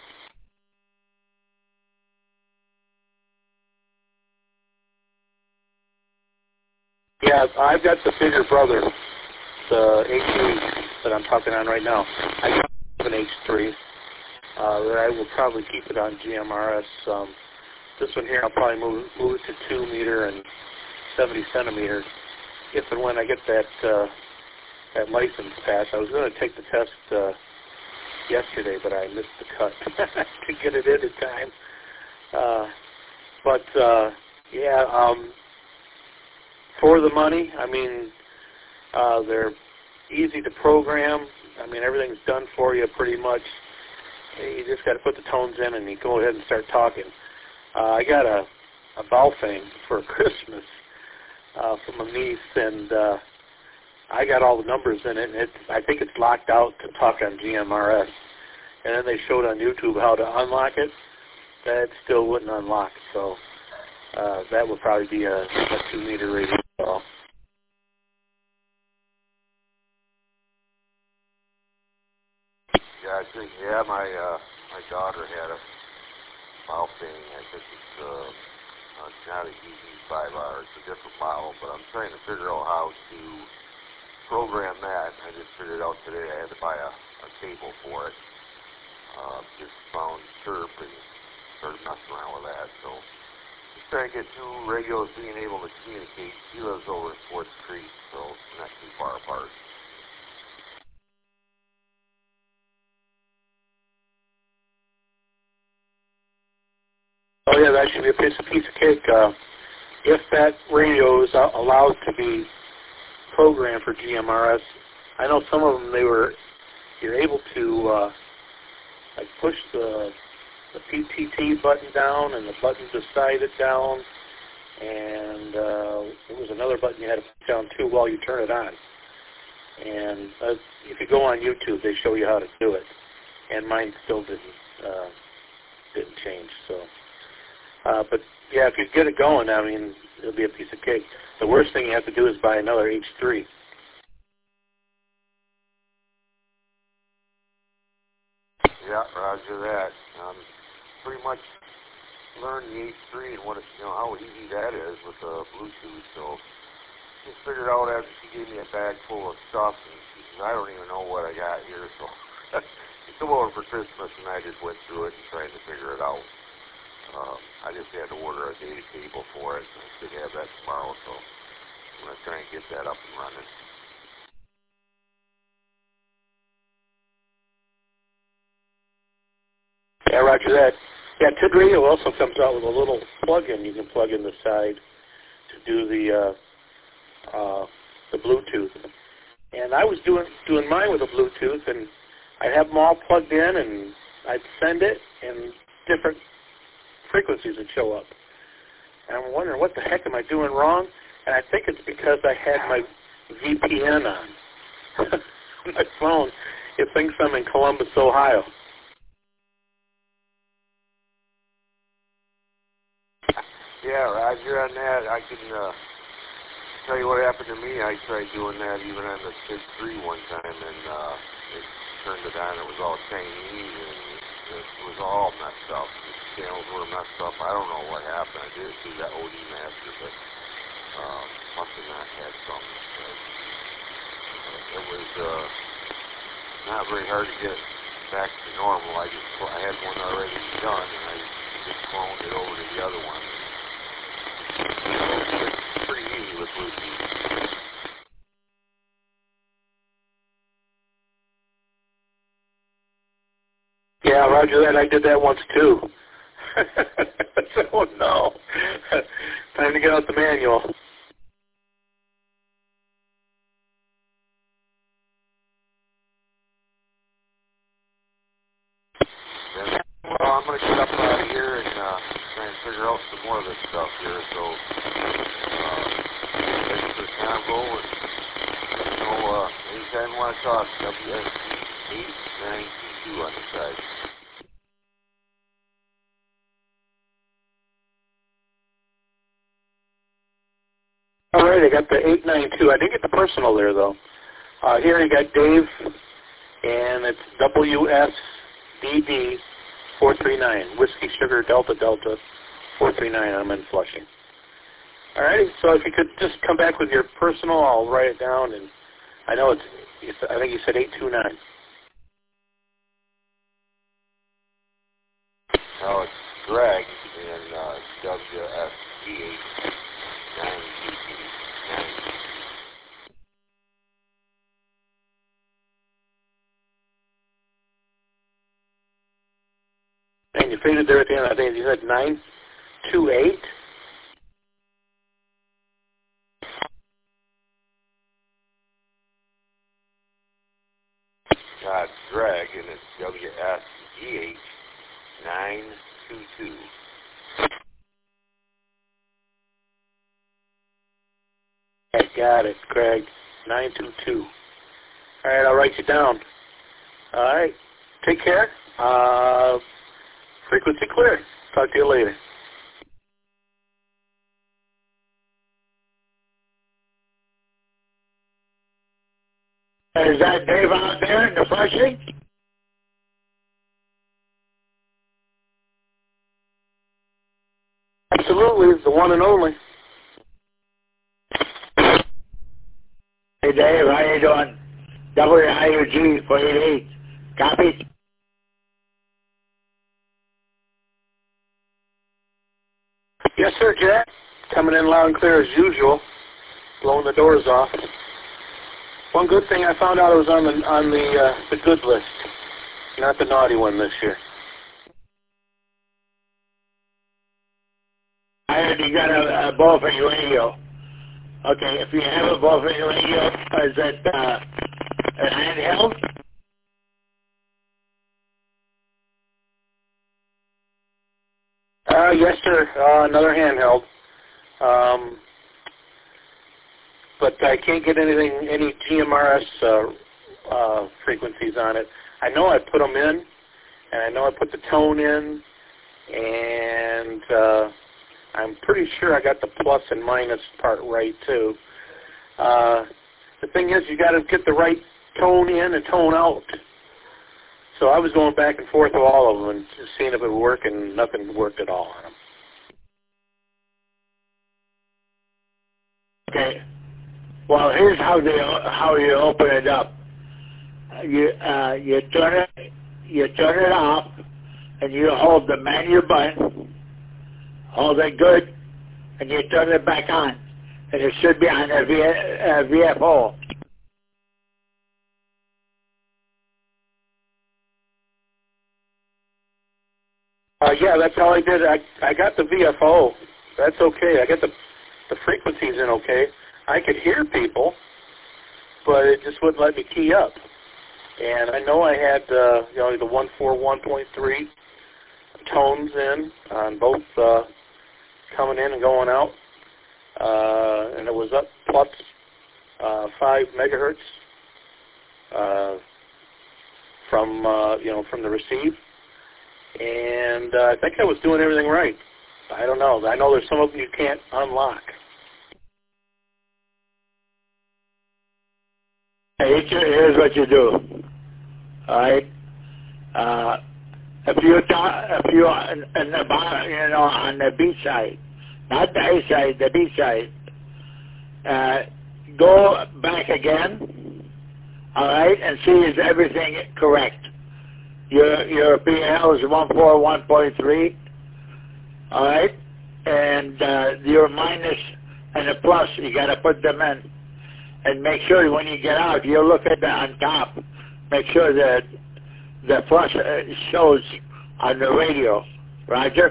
Yeah, I've got the bigger brother, the H eight that I'm talking on right now. I got an H three. uh, that I will probably keep it on G M R S. Um, this one here, I'll probably move, move it to two meter and seventy centimeters if and when I get that uh, that license passed. I was going to take the test uh, yesterday, but I missed the cut to get it in in time. Uh, but uh, yeah, um, for the money, I mean, uh, they're easy to program. I mean, everything's done for you pretty much. You just got to put the tones in and you go ahead and start talking. Uh, I got a, a Baofeng for Christmas uh, from a niece, and uh, I got all the numbers in it. And it. I think it's locked out to talk on G M R S. And then they showed on YouTube how to unlock it. That still wouldn't unlock. So uh, that would probably be a, a two-meter radio. So. Yeah, I think, yeah, my uh, my daughter had a Baofeng. I think it's uh, uh, it's not a E V five R. It's a different model, but I'm trying to figure out how to program that. I just figured out today I had to buy a, a cable for it. Uh, just found chirp and started messing around with that. So just trying to get two radios being able to communicate. He lives over in Fort Creek, so it's not too far apart. Oh yeah, that should be a piece, a piece of cake. Uh, if that radio is uh, allowed to be programmed for G M R S, I know some of them they were you're able to uh, like push the the P T T button down and the button beside it down, and uh, there was another button you had to push down too while you turn it on. And uh, if you go on YouTube, they show you how to do it. And mine still didn't uh, didn't change. So. Uh, but, yeah, if you get it going, I mean, it'll be a piece of cake. The worst thing you have to do is buy another H three. Yeah, roger that. Um, pretty much learned the H three and what it, you know, how easy that is with the Bluetooth. So just figured out after she gave me a bag full of stuff, and she said, I don't even know what I got here. So she came over for Christmas, and I just went through it and tried to figure it out. Um, I just had to order a data cable for it, and I should have that tomorrow, so I'm going to try and get that up and running. Yeah, roger that. Yeah, Tid Radio also comes out with a little plug-in you can plug in the side to do the uh, uh, the Bluetooth. And I was doing doing mine with a Bluetooth, and I'd have them all plugged in, and I'd send it, and different frequencies would show up. And I'm wondering, what the heck am I doing wrong? And I think it's because I had my V P N on. My phone, it thinks I'm in Columbus, Ohio. Yeah, Roger, on that, I can uh, tell you what happened to me. I tried doing that even on the Tid three one time, and uh, it turned it on. It was all Chinese, and it was all messed up. The channels were messed up. I don't know what happened. I did see that O D master, but uh, must have not had something. It was uh, not very hard to get back to normal. I just I had one already done, and I just cloned it over to the other one. It's pretty easy with Bluetooth. Yeah, roger that. I did that once too. Oh no. Time to get out the manual. Well, I'm going to get up out of here and uh, try and figure out some more of this stuff here. So, uh, thanks for the convo, and you know, uh, anytime you want to talk, W S C eight nine two on the side. All right, I got the eight nine two. I didn't get the personal there, though. Uh, here you got Dave, and it's W S D D four three nine, Whiskey Sugar Delta Delta four three nine. I'm in Flushing. All right, so if you could just come back with your personal, I'll write it down. And I know it's, it's I think you said eight two nine. W S D H nine T T nine. And you faded there at the end. I think you said nine two eight. Got Greg, and it's W S D H nine two two. I got it, Greg. nine two two. All right, I'll write you down. All right. Take care. Uh, frequency clear. Talk to you later. Is that Dave out there in the Flushing? Absolutely, it's the one and only. Hey Dave, how you doing? W I U G four eighty-eight. Copy? Yes, sir, Jack. Coming in loud and clear as usual. Blowing the doors off. One good thing I found out, I was on the on the uh, the good list, not the naughty one this year. I heard you got a, a Bowfing radio. Okay, if you have a Bowfing radio, is it uh, a handheld? Uh, yes, sir. Uh, another handheld. Um, but I can't get anything, any G M R S uh, uh, frequencies on it. I know I put them in, and I know I put the tone in, and uh, I'm pretty sure I got the plus and minus part right too. Uh, the thing is, you got to get the right tone in and tone out. So I was going back and forth with all of them and just seeing if it would work, and nothing worked at all on them. Okay. Well, here's how they how you open it up. You uh, you turn it you turn it off, and you hold the menu button. Hold it good, and you turn it back on, and it should be on a v, uh, V F O. Uh, yeah, that's all I did. I I got the V F O. That's okay. I got the the frequencies in okay. I could hear people, but it just wouldn't let me key up. And I know I had uh, you know the one forty-one point three tones in on both uh, coming in and going out, uh, and it was up plus uh, five megahertz uh, from uh, you know from the receive. And uh, I think I was doing everything right. I don't know. I know there's some of them you can't unlock. Hey, here's what you do. All right. Uh, if you talk, if you in the bottom, you know, on the B side, not the A side, the B side, uh, go back again. All right, and see is everything correct. Your your P L is one forty-one point three, all right, and uh, your minus and the plus, you got to put them in, and make sure when you get out, you look at the on top, make sure that the plus shows on the radio. Roger.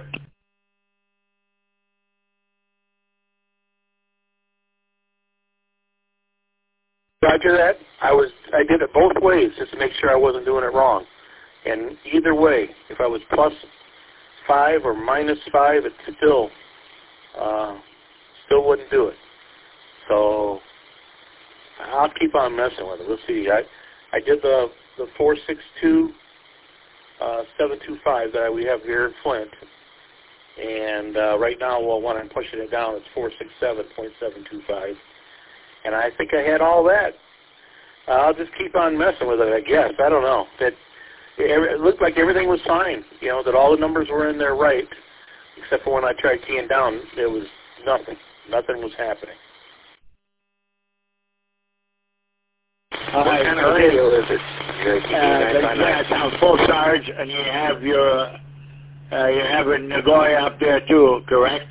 Roger that. I was I did it both ways just to make sure I wasn't doing it wrong. And either way, if I was plus five or minus five, it still uh, still wouldn't do it. So I'll keep on messing with it. We'll see. I I did the the four six two uh, seven two five that we have here in Flint, and uh, right now, well, when I'm pushing it down, it's four six seven point seven two five, and I think I had all that. Uh, I'll just keep on messing with it. I guess I don't know that. It looked like everything was fine, you know, that all the numbers were in there right, except for when I tried keying down, there was nothing. Nothing was happening. Uh, what kind of radio is it? Uh, yeah, it's on full charge, and you have your Uh, you have a Nagoya up there too, correct?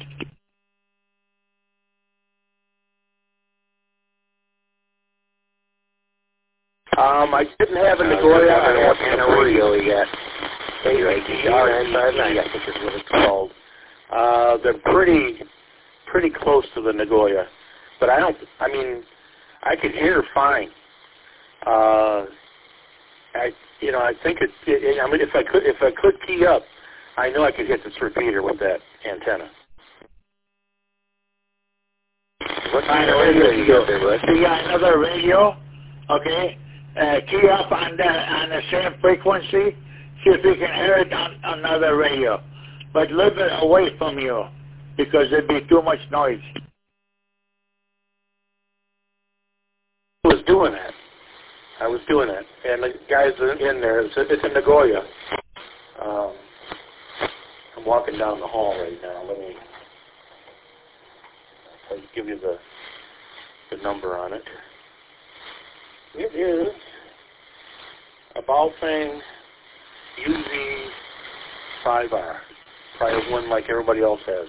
Um, I didn't have a Nagoya. I don't have a radio yet. A R nine five nine, I think is what it's called. Uh, they're pretty, pretty close to the Nagoya, but I don't. I mean, I could hear fine. Uh, I, you know, I think it, it. I mean, if I could, if I could key up, I know I could hit this repeater with that antenna. What kind of radio you got there, bud? You got another radio, okay? Uh, key up on the on the same frequency. See if you can hear it on another radio, but a little bit away from you because there'd be too much noise. I was doing that. I was doing that, and the guys in there. It's a, it's a Nagoya. Um, I'm walking down the hall right now. Let me I'll give you the the number on it. It is a Baofeng U Z five R. Probably one like everybody else has.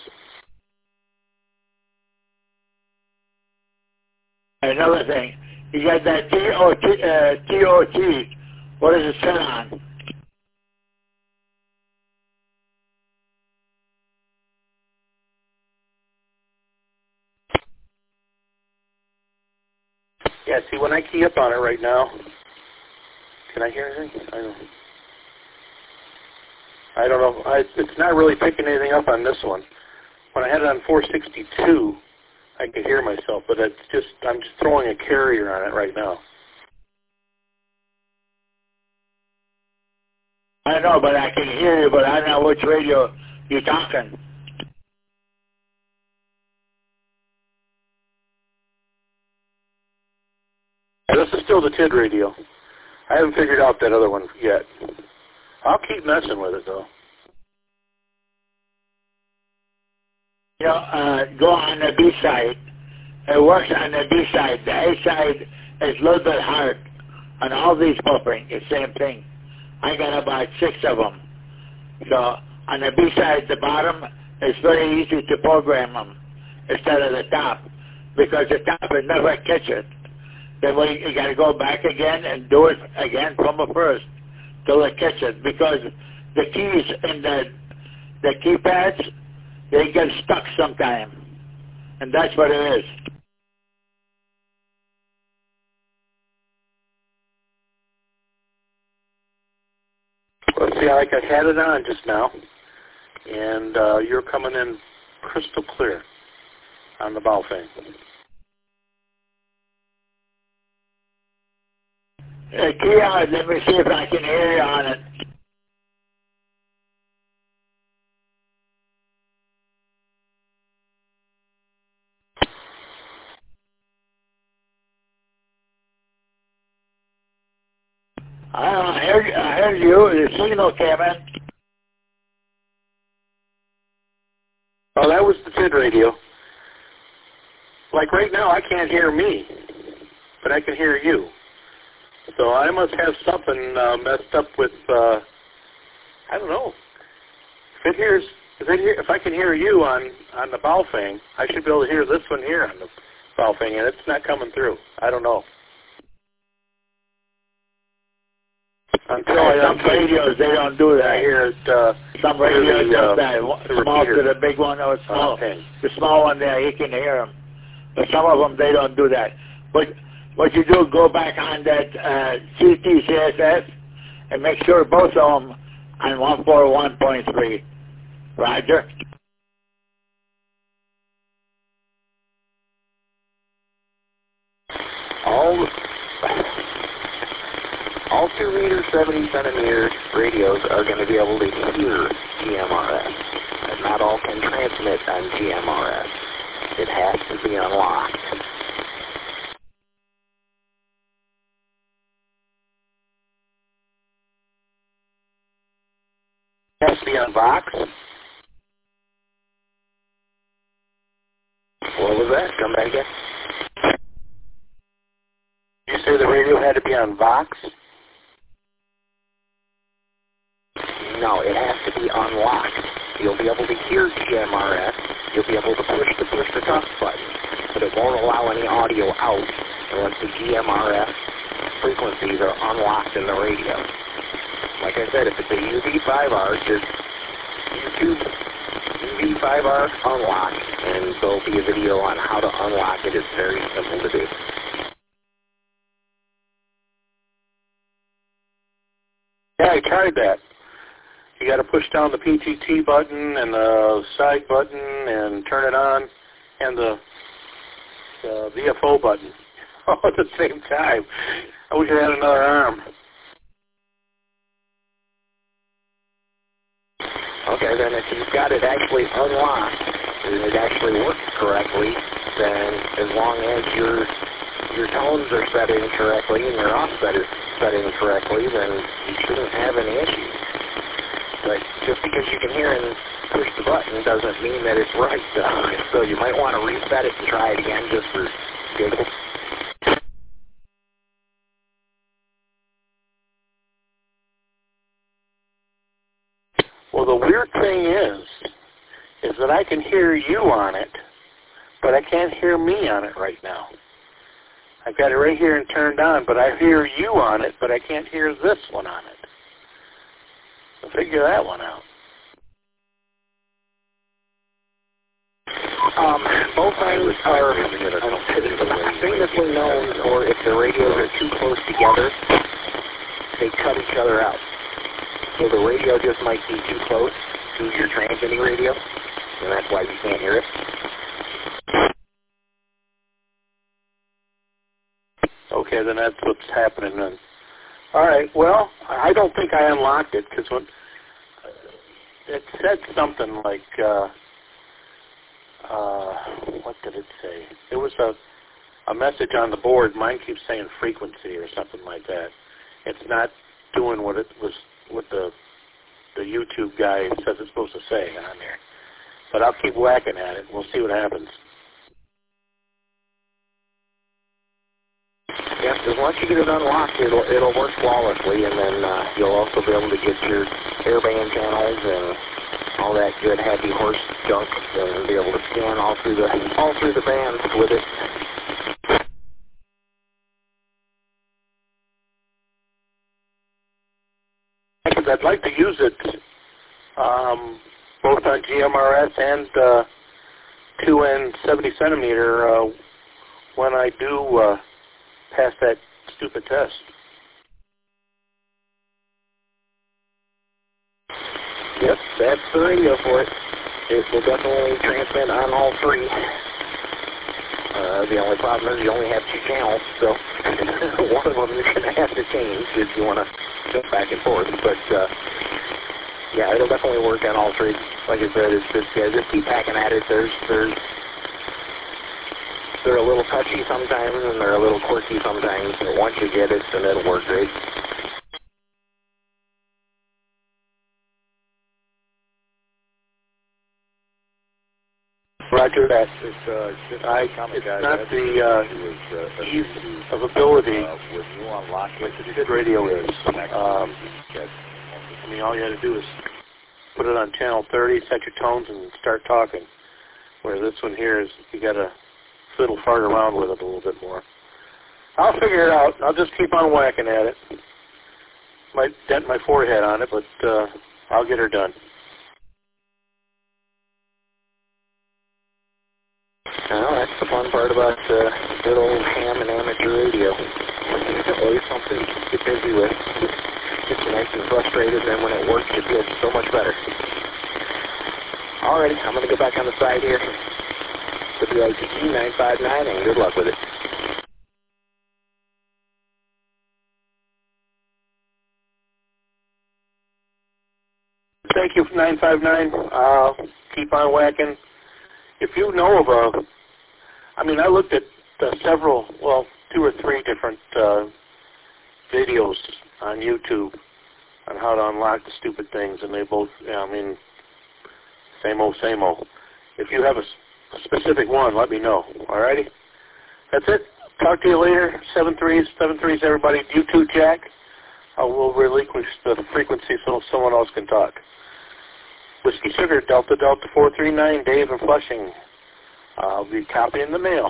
Another thing, you got that T O T, uh, T O T. What is it set on? Yeah, see, when I key up on it right now, can I hear anything? I don't I don't know. I, it's not really picking anything up on this one. When I had it on four sixty-two, I could hear myself, but it's just I'm just throwing a carrier on it right now. I know, but I can hear you, but I don't know which radio you're talking. This is still the T I D radio. I haven't figured out that other one yet. I'll keep messing with it, though. You know, uh, go on the B side. It works on the B side. The A side is a little bit hard. On all these buffering, it's the same thing. I got about six of them. So on the B side, the bottom, it's very easy to program them instead of the top, because the top will never catch it. Then we, you got to go back again and do it again from the first till it catch it, because the keys in the the keypads, they get stuck sometime, and that's what it is. Well, see, like I had it on just now, and uh, you're coming in crystal clear on the Baofeng. Uh, key on it. Let me see if I can hear you on it. I heard, I heard you. The signal came in. Oh, that was the T I D radio. Like right now, I can't hear me, but I can hear you. So I must have something uh, messed up with, uh, I don't know. If it hears, if, it hear, if I can hear you on, on the Baofeng, I should be able to hear this one here on the Baofeng, and it's not coming through. I don't know. Until I some radios, they don't do that. I hear it. Uh, some radios the, uh, does that. The small to the big one, or small. Okay. The small one there, you can hear them. But some of them, they don't do that. But what you do, go back on that uh, C T C S S and make sure both of them on one forty-one point three. Roger. All, all two meter, seventy centimeter radios are going to be able to hear G M R S, but not all can transmit on G M R S. It has to be unlocked. It has to be unboxed. What was that? Come back again. You say the radio had to be unboxed? No, it has to be unlocked. You'll be able to hear G M R S. You'll be able to push the push to talk button, but it won't allow any audio out unless the G M R S frequencies are unlocked in the radio. Like I said, if it's a U V five R, just YouTube U V five R unlock, and there'll be a video on how to unlock it. It's very simple to do. Yeah, I tried that. You got to push down the P T T button and the side button and turn it on, and the, the V F O button all at the same time. I wish I had another arm. Okay, then if you've got it actually unlocked and it actually works correctly, then as long as your your tones are set in correctly and your offset is set in correctly, then you shouldn't have any issues. But just because you can hear and push the button doesn't mean that it's right, though. So you might want to reset it and try it again just for giggles. Well, the weird thing is, is that I can hear you on it, but I can't hear me on it right now. I've got it right here and turned on, but I hear you on it, but I can't hear this one on it. So figure that one out. Um, both lines are famously known for if the radios are too close together, they cut each other out. So the radio just might be too close to your transmitting radio, and that's why you can't hear it. Okay, then that's what's happening then. All right, well, I don't think I unlocked it because when it said something like, uh, uh, what did it say? There was a, a message on the board. Mine keeps saying frequency or something like that. It's not doing what it was, what the the YouTube guy says it's supposed to say on there. But I'll keep whacking at it. We'll see what happens. Yes, as once you get it unlocked, it'll it'll work flawlessly, and then uh, you'll also be able to get your airband channels and all that good happy horse junk, and be able to scan all through the all through the bands with it. Because I'd like to use it um, both on G M R S and uh, two and seventy centimeter uh, when I do uh, pass that stupid test. Yep, that's the radio for it. It will definitely transmit on all three. Uh, the only problem is you only have two channels, so one of them you're going to have to change if you want to jump back and forth. But, uh, yeah, it'll definitely work on all three. Like I said, it's just, yeah, just keep hacking at it. There's, there's, they're a little touchy sometimes, and they're a little quirky sometimes, but once you get it, then it'll work great. Roger that. It's, uh, just I, comic it's guy, not that the uh, was, uh, ease of ability uh, when you unlock it, like the SID radio is. Um, I mean, all you had to do is put it on channel thirty, set your tones, and start talking. Where this one here is, you got to fiddle fart around with it a little bit more. I'll figure it out. I'll just keep on whacking at it. Might dent my forehead on it, but uh, I'll get her done. Well, that's the fun part about uh, good old ham and amateur radio. Always something to get busy with. Gets you nice and frustrated, and then when it works, it feels so much better. Alrighty, I'm going to go back on the side here. W I T G nine five nine, and good luck with it. Thank you, nine five nine. Uh, keep on whacking. If you know of a, I mean, I looked at uh, several, well, two or three different uh, videos on YouTube on how to unlock the stupid things, and they both, you know, I mean, same old, same old. If you have a, a specific one, let me know, all righty? That's it. Talk to you later. Seven threes, seven threes, everybody. You too, Jack. I will relinquish the frequency so someone else can talk. Whiskey Sugar, Delta Delta four three nine, Dave in Flushing. I'll be copying the mail.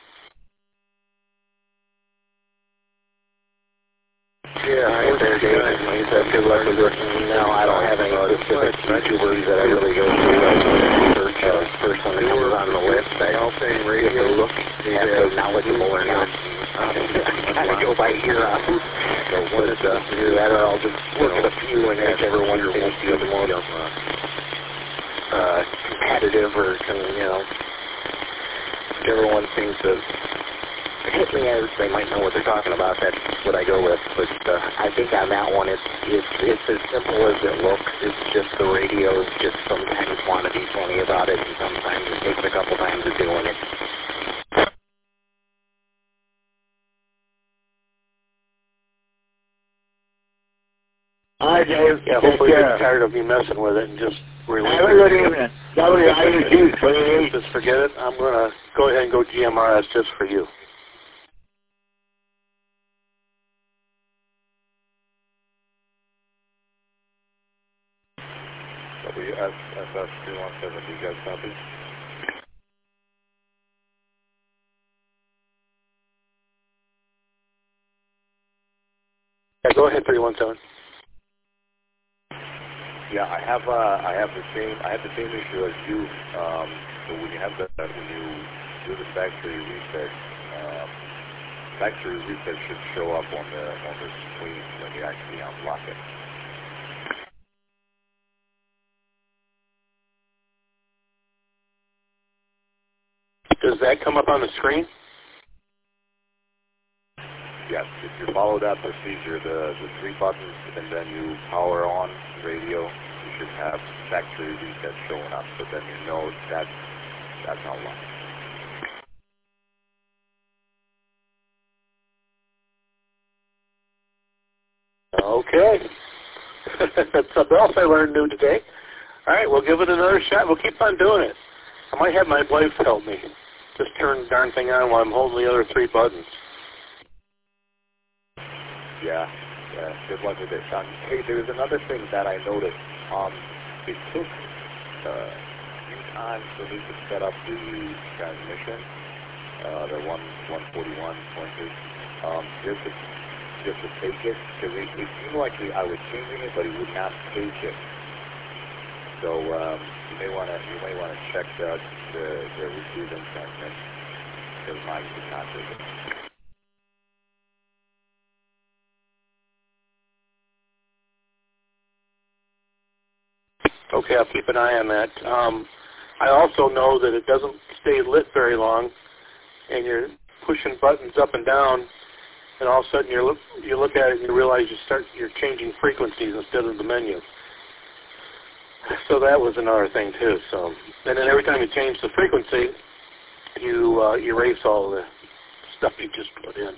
Yeah, hi there, Dave. Like I said, good luck with it. Now, I don't have any specific YouTubers that I really go to. I search uh, first one that comes on the list. I also if they look at the knowledgeable or not. Um, I kind of go by ear out. So what is uh, do that, or I'll just look at a few and whichever one seems to be the most uh, competitive or, you know, whichever one seems to hit me as they might know what they're talking about. That's what I go with. But uh, I think on that one, it's, it's it's as simple as it looks. It's just the radios just sometimes want to be funny about it, and sometimes it takes a couple times of doing it. Hi, Dave. Yeah, hopefully you're tired of me messing with it and just relinquish. Have a good evening. W I U G, twenty-eight. Just forget it. I'm going to go ahead and go G M R S just for you. W S S S three one seven, do you guys copy? Yeah, go ahead, three one seven. Yeah, I have uh, I have the same I have the same issue as you. Um, so when you have the when you do the factory reset, um, factory reset should show up on the on the screen when you actually unlock it. Does that come up on the screen? Yes, if you follow that procedure, the, the three buttons, and then you power on radio, you should have factory reset showing up, so then you know that that's unlocked. Okay. That's something else I learned new today. All right, we'll give it another shot. We'll keep on doing it. I might have my wife help me. Just turn the darn thing on while I'm holding the other three buttons. Yeah, yeah, good luck with it. Um, hey, there's another thing that I noticed. Um, it took uh, a few times for me to set up the transmission, uh, the one one forty-one point two. Um, just to just to take it, because it, it seemed like I was changing it, but it would not take it. So um, you may want to you may want to check the the, the receiving transmission, because mine did not take it. Okay, I'll keep an eye on that. Um, I also know that it doesn't stay lit very long, and you're pushing buttons up and down, and all of a sudden you look you look at it and you realize you start you're changing frequencies instead of the menu. So that was another thing too. So and then every time you change the frequency, you uh, erase all the stuff you just put in.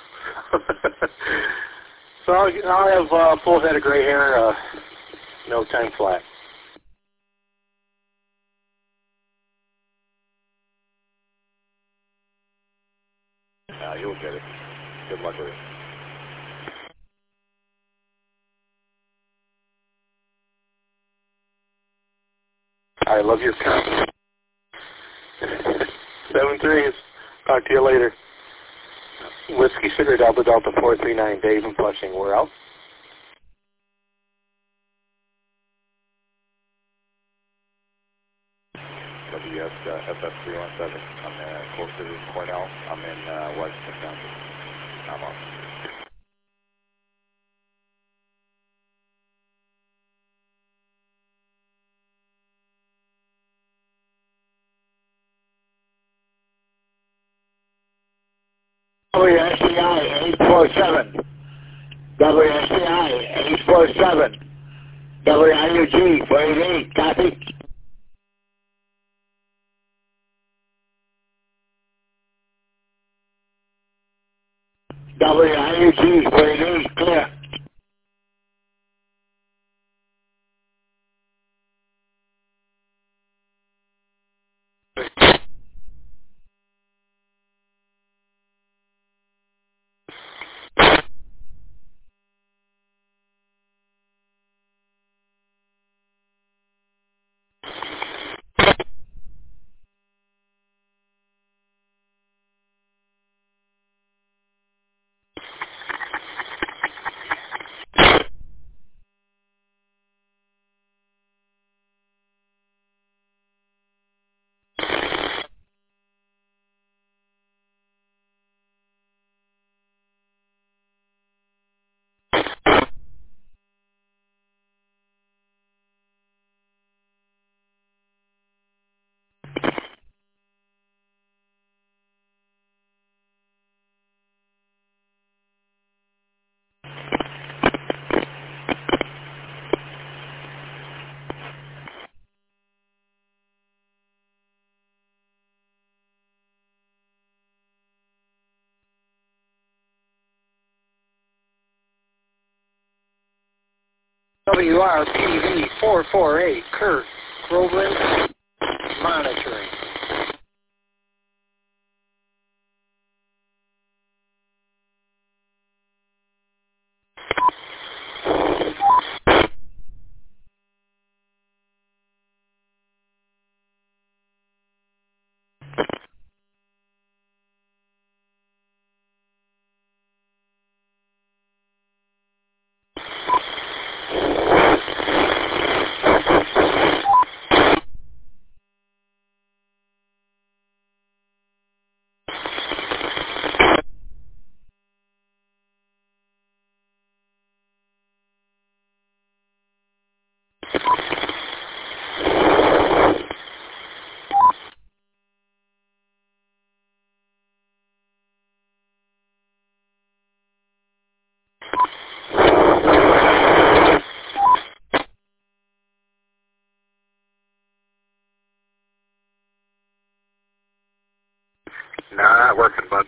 So I'll, I'll have a uh, full head of gray hair, uh, no time flat. Uh, you'll get it. Good luck with it. I love your comment. Seven threes. Talk to you later. Whiskey Sugar Delta Delta four three nine. Dave in Flushing. We're out. W S S S three one seven. I'm uh, close to Cornell. I'm in uh, Washington County. I'm on. W S C I eight four seven. W S C I eight four seven. W I U G four eighty-eight. Copy. W I U G four eighty-eight. Clear. W R P V four four eight, Kurt, Groveland, monitoring. Not working, bud.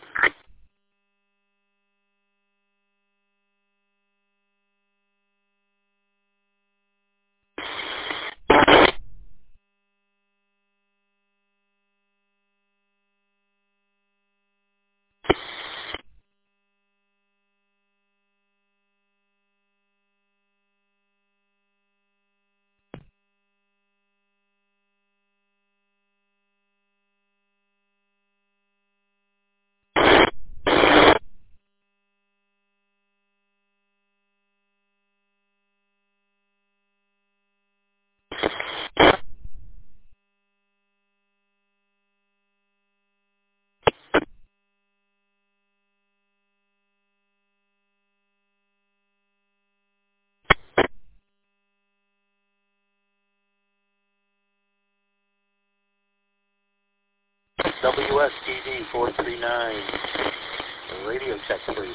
W S T D four three nine, radio check, please.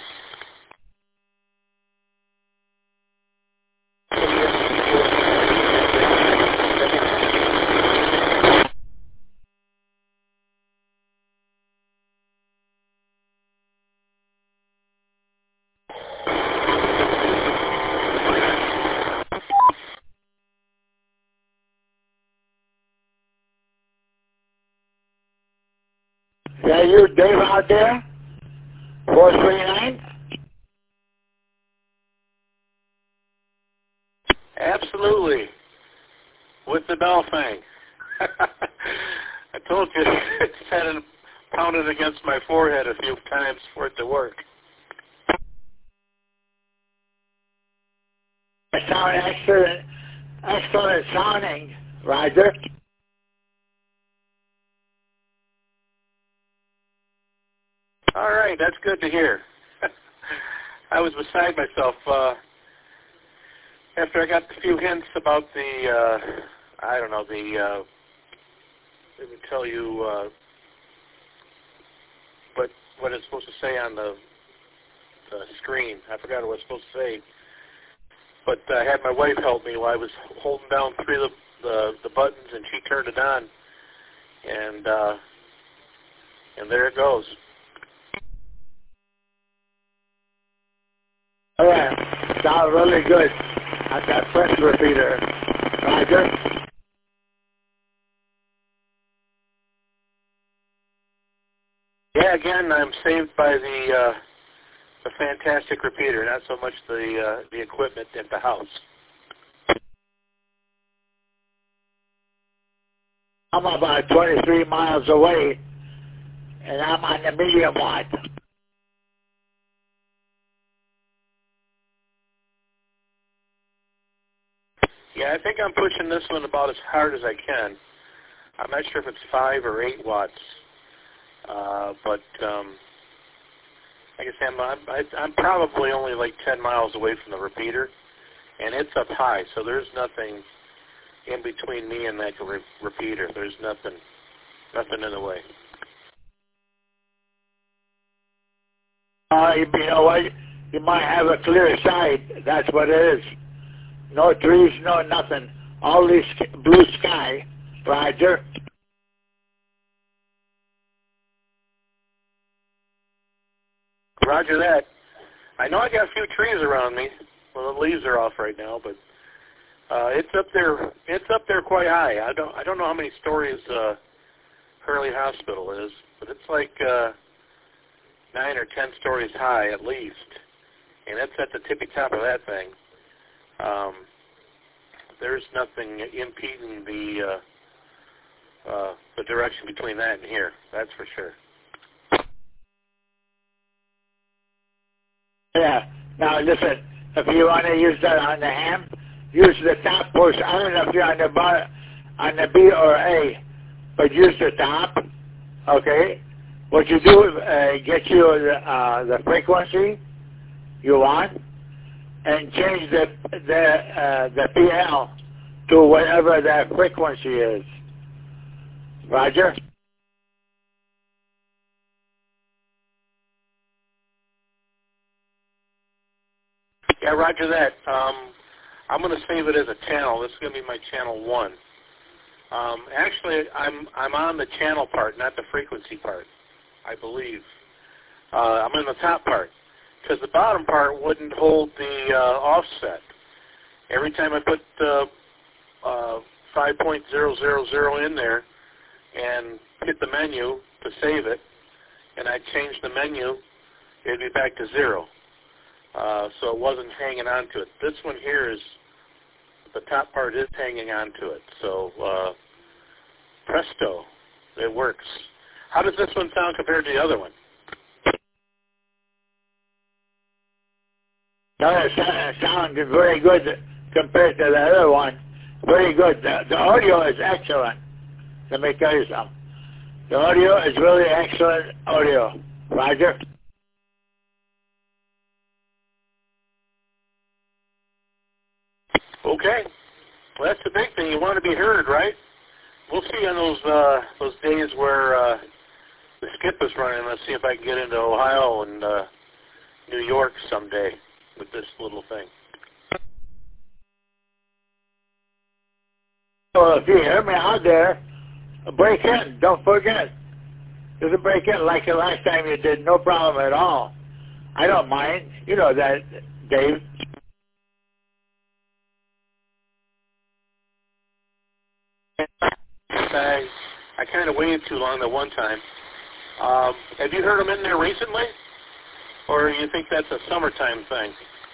Yeah, you, Dave, out there? four three nine? Absolutely. With the Dolphang. I told you, it's had it pounded against my forehead a few times for it to work. Sound excellent, excellent sounding, Roger. All right, that's good to hear. I was beside myself uh, after I got a few hints about the, uh, I don't know, the, uh, let me tell you uh, what what it's supposed to say on the, the screen. I forgot what it's supposed to say. But I had my wife help me while I was holding down three of the, the, the buttons, and she turned it on. And, uh, and there it goes. All right, sound really good on that French repeater, Roger. Yeah, again, I'm saved by the uh, the fantastic repeater, not so much the uh, the equipment at the house. I'm about twenty-three miles away, and I'm on the medium watt. Yeah, I think I'm pushing this one about as hard as I can. I'm not sure if it's five or eight watts, uh, but um, like I said, I'm, I'm, I'm probably only like ten miles away from the repeater, and it's up high, so there's nothing in between me and that re- repeater. There's nothing, nothing in the way. Uh, you know what? You might have a clear sight. That's what it is. No trees, no nothing. All this blue sky, Roger. Roger that. I know I got a few trees around me. Well, the leaves are off right now, but Uh, it's up there. It's up there quite high. I don't. I don't know how many stories uh, Hurley Hospital is, but it's like uh, nine or ten stories high at least, and it's at the tippy top of that thing. Um, there's nothing impeding the uh, uh, the direction between that and here. That's for sure. Yeah. Now listen, if you want to use that on the ham, use the top portion. I don't know if you're on the bottom, on the B or A, but use the top. Okay. What you do, uh, get you the, uh, the frequency you want, and change the the uh, the P L to whatever that frequency is. Roger. Yeah, roger that. Um, I'm going to save it as a channel. This is going to be my channel one. Um, actually, I'm I'm on the channel part, not the frequency part, I believe. Uh, I'm in the top part because the bottom part wouldn't hold the uh, offset. Every time I put uh, uh, five point zero zero zero in there and hit the menu to save it, and I change the menu, it'd be back to zero. Uh, so it wasn't hanging on to it. This one here is, the top part is hanging on to it. So uh, presto, it works. How does this one sound compared to the other one? No, it sounds very good compared to the other one. Very good. The, the audio is excellent. Let me tell you something. The audio is really excellent audio. Roger? Okay. Well, that's the big thing. You want to be heard, right? We'll see on those uh, those days where uh, the skip is running. Let's see if I can get into Ohio and uh, New York someday with this little thing. Well, if you hear me out there, break in. Don't forget. Just break in like the last time you did. No problem at all. I don't mind. You know that, Dave. I, I kind of waited too long that one time. Um, have you heard them in there recently? Or you think that's a summertime thing?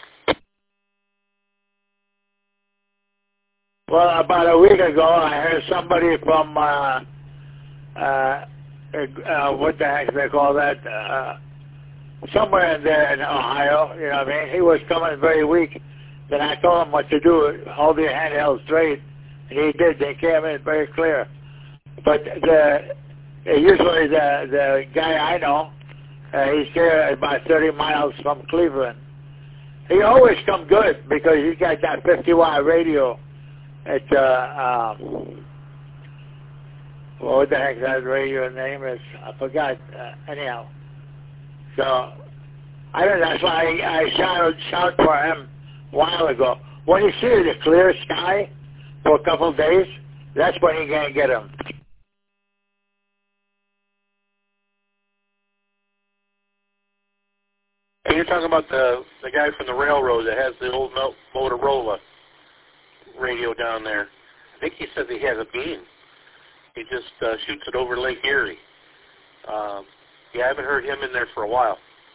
Well, about a week ago, I heard somebody from, uh, uh, uh, what the heck they call that, uh, somewhere in there in Ohio, you know what I mean? He was coming very weak. Then I told him what to do, hold your handheld straight, and he did. They came in very clear. But the usually the the guy I know, uh, he's there about thirty miles from Cleveland. He always come good because he's got that fifty watt radio. It's uh, um, well, what the heck that radio name is? I forgot. Uh, anyhow, so I don't know. That's why I, I shouted shout for him a while ago. When you see the clear sky for a couple of days, that's when you're gonna get him. And you're talking about the the guy from the railroad that has the old Motorola radio down there. I think he said that he has a beam. He just uh, shoots it over Lake Erie. Um, yeah, I haven't heard him in there for a while.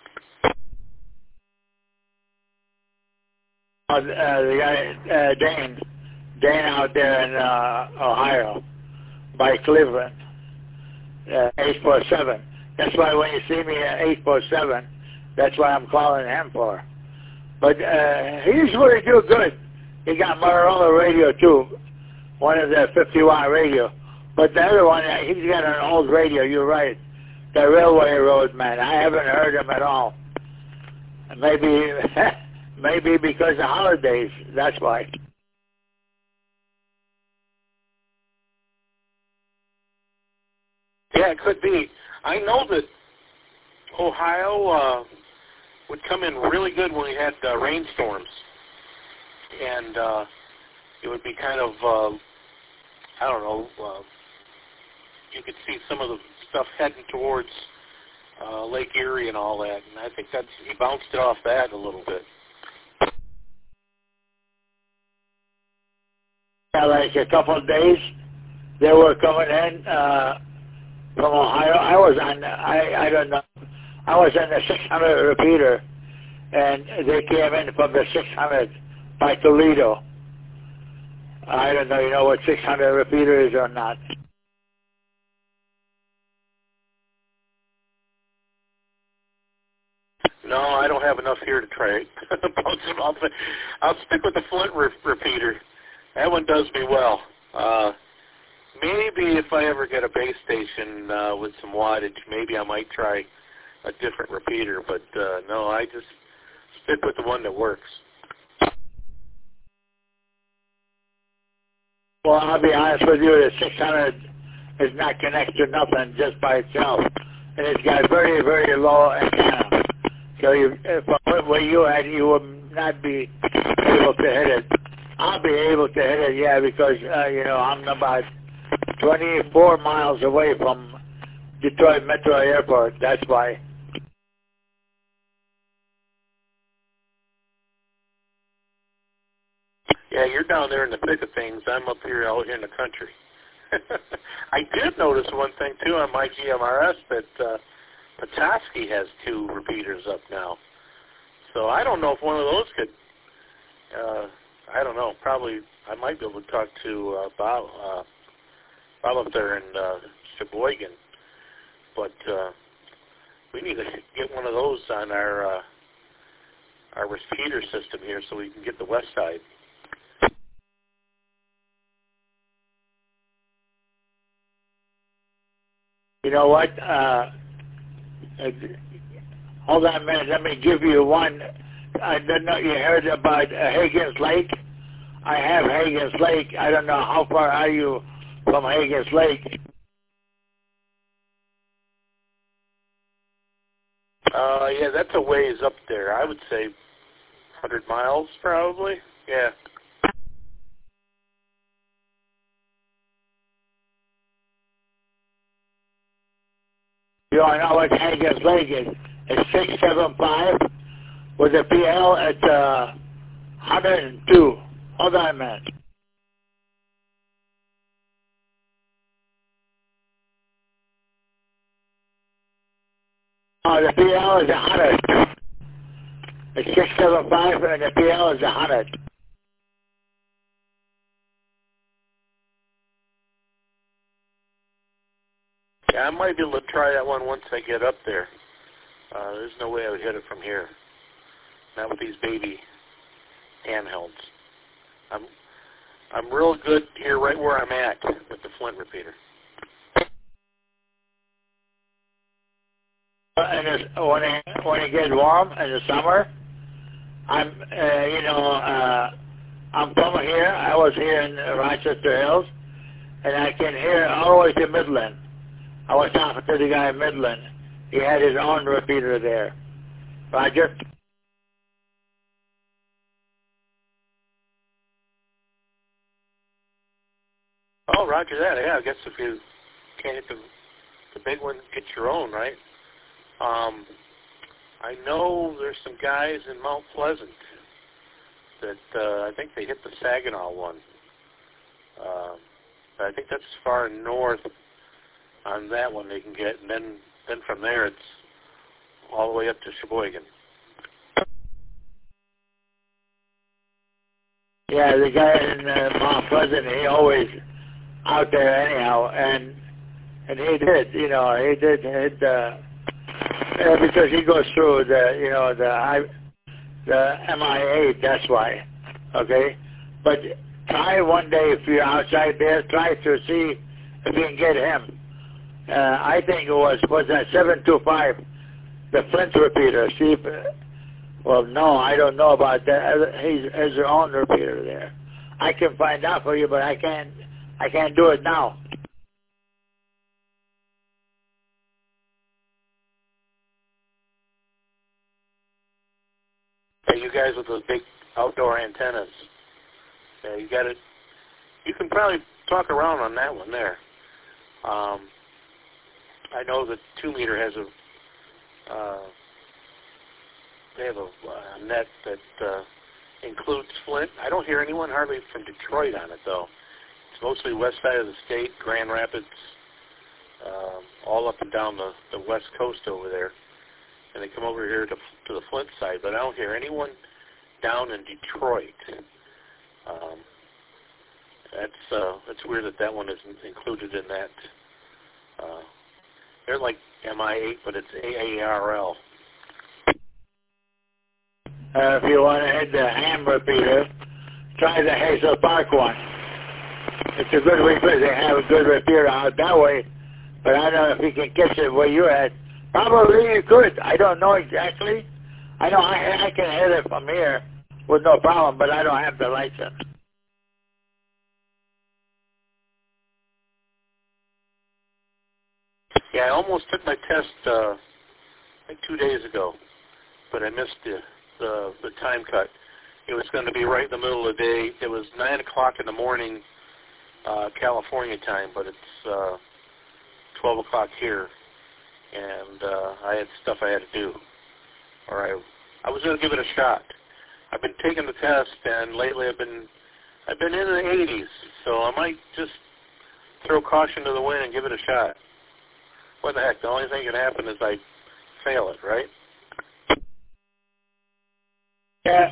Uh, the guy, uh, Dane, Dane out there in uh, Ohio, by Cleveland, uh, eight four seven. That's why when you see me at eight four seven, that's why I'm calling him for. But uh, he usually do good. He got Motorola radio too, one of the fifty watt radio. But the other one, he's got an old radio. You're right, the Railway Road man. I haven't heard him at all. Maybe, maybe because of holidays. That's why. Yeah, it could be. I know that Ohio uh, would come in really good when we had uh, rainstorms. And uh, it would be kind of, uh, I don't know, uh, you could see some of the stuff heading towards uh, Lake Erie and all that. And I think that's, he bounced it off that a little bit. uh, like a couple of days, they were coming in uh, from Ohio. I was on, I, I don't know, I was on the six hundred repeater, and they came in from the six hundred by Toledo. I don't know, you know what six hundred repeater is or not. No, I don't have enough here to try it. I'll, I'll stick with the Flint re repeater. That one does me well. Uh, maybe if I ever get a base station uh, with some wattage, maybe I might try a different repeater. But uh, no, I just stick with the one that works. Well, I'll be honest with you, the six hundred is not connected to nothing just by itself. And it's got very, very low antenna. So you, from where you had, you would not be able to hit it. I'll be able to hit it, yeah, because, uh, you know, I'm about twenty-four miles away from Detroit Metro Airport. That's why. Yeah, you're down there in the thick of things. I'm up here out here in the country. I did notice one thing, too, on my G M R S that uh, Petoskey has two repeaters up now. So I don't know if one of those could, uh, I don't know, probably I might be able to talk to uh, Bob, uh, Bob up there in uh, Sheboygan. But uh, we need to get one of those on our, uh, our repeater system here so we can get the west side. You know what? Uh, uh, hold on a minute. Let me give you one. I don't know. You heard about uh, Higgins Lake? I have Higgins Lake. I don't know how far are you from Higgins Lake. Uh, yeah, that's a ways up there. I would say one hundred miles probably. Yeah. You don't know what Higgins Lake is. It's six seven five with a P L at uh, one hundred two. Hold on a minute. Oh, the P L is one hundred. It's six seven five and the P L is one hundred. Yeah, I might be able to try that one once I get up there. Uh, there's no way I would hit it from here. Not with these baby handhelds. I'm I'm real good here right where I'm at with the Flint repeater. And it's, when it when it gets warm in the summer, I'm uh, you know uh, I'm from here. I was here in Rochester Hills, and I can hear all the way to Midland. I was talking to the guy in Midland. He had his own repeater there. Roger? Oh, roger that. Yeah, I guess if you can't hit the, the big one, get your own, right? Um, I know there's some guys in Mount Pleasant that uh, I think they hit the Saginaw one. Um, I think that's as far north on that one they can get, and then, then from there it's all the way up to Sheboygan. Yeah, the guy in uh, Mount Pleasant, he always out there anyhow, and and he did, you know, he did hit uh, yeah, because he goes through the, you know, the I, the M I eight. That's why, okay. But try one day if you're outside there, try to see if you can get him. Uh, I think it was, was that seven two five, the Flint repeater. See if, uh, well, no, I don't know about that. He's has their own repeater there. I can find out for you, but I can't, I can't do it now. Hey, you guys with those big outdoor antennas, yeah, you got it. You can probably talk around on that one there. Um, I know the two meter has a uh, they have a, a net that uh, includes Flint. I don't hear anyone hardly from Detroit on it though. It's mostly west side of the state, Grand Rapids, um, all up and down the, the west coast over there. And they come over here to, to the Flint side, but I don't hear anyone down in Detroit. Um, that's uh, that's weird that that one isn't included in that. Uh, they're like M I eight, but it's A A R L. Uh, if you want to hit the ham repeater, try the Hazel Park one. It's a good repeater. They have a good repeater out that way, but I don't know if you can catch it where you're at. Probably you could. I don't know exactly. I know I, I can hit it from here with no problem, but I don't have the license. Yeah, I almost took my test uh, like two days ago, but I missed the, the the time cut. It was going to be right in the middle of the day. It was nine o'clock in the morning, uh, California time, but it's uh, twelve o'clock here, and uh, I had stuff I had to do. Or I I was going to give it a shot. I've been taking the test, and lately I've been I've been in the eighties, so I might just throw caution to the wind and give it a shot. What the heck? The only thing that can happen is I fail it, right? Yeah.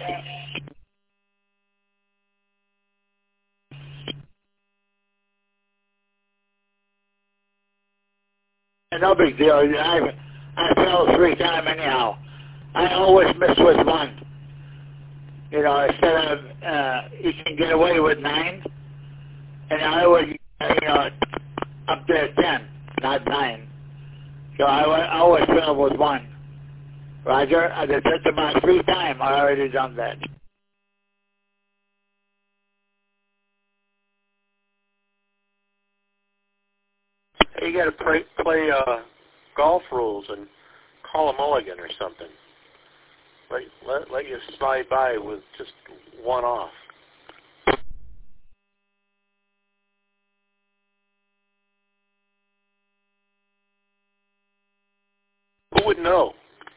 No big deal. I I failed three times anyhow. I always miss with one. You know, instead of uh, you can get away with nine, and I always, you know, up to ten, not nine. So I, I always fail with one. Roger, I did just about three times. I already done that. Hey, you got to play, play uh, golf rules and call a mulligan or something. Let, let, let you slide by with just one off. Who would know?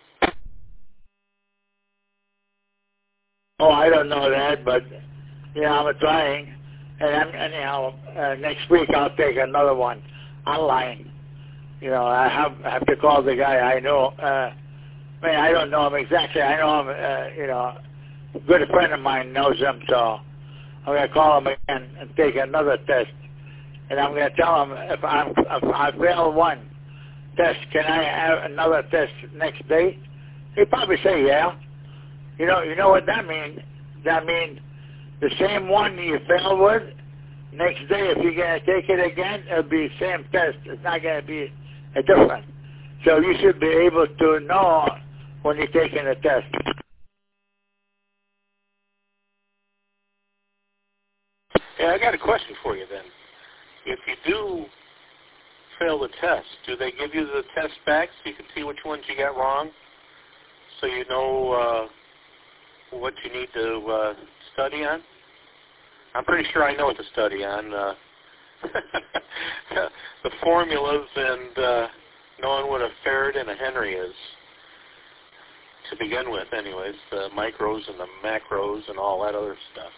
Oh, I don't know that, but, you know, I'm trying. And I'm, anyhow, uh, next week I'll take another one online. You know, I have, I have to call the guy I know. Uh, I mean, I don't know him exactly. I know him, uh, you know, a good friend of mine knows him, so I'm going to call him again and take another test. And I'm going to tell him if, I'm, if I fail one test, can I have another test next day? He'd probably say, yeah. You know, you know what that means? That means the same one you failed with, next day if you're going to take it again, it'll be the same test. It's not going to be a different. So you should be able to know when you're taking a test. Yeah, I got a question for you then. If you do fail the test, do they give you the test back so you can see which ones you got wrong? So you know uh, what you need to uh, study on? I'm pretty sure I know what to study on. Uh, the formulas and uh, knowing what a farad and a Henry is, to begin with anyways, the micros and the macros and all that other stuff.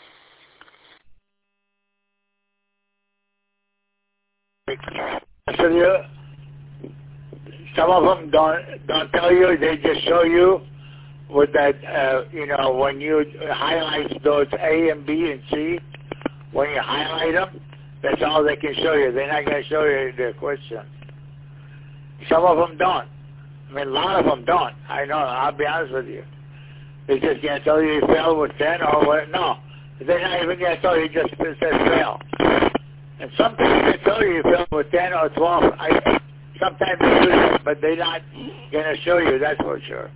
So you, some of them don't don't tell you. They just show you with that. Uh, you know, when you highlight those A and B and C, when you highlight them, that's all they can show you. They're not going to show you the question. Some of them don't. I mean, a lot of them don't. I know. I'll be honest with you. They just can't tell you you failed with ten or what. No, they're not even going to tell you. Just it says fail. And sometimes they tell you you failed with ten or twelve. I, sometimes they do that, but they're not going to show you, that's for sure.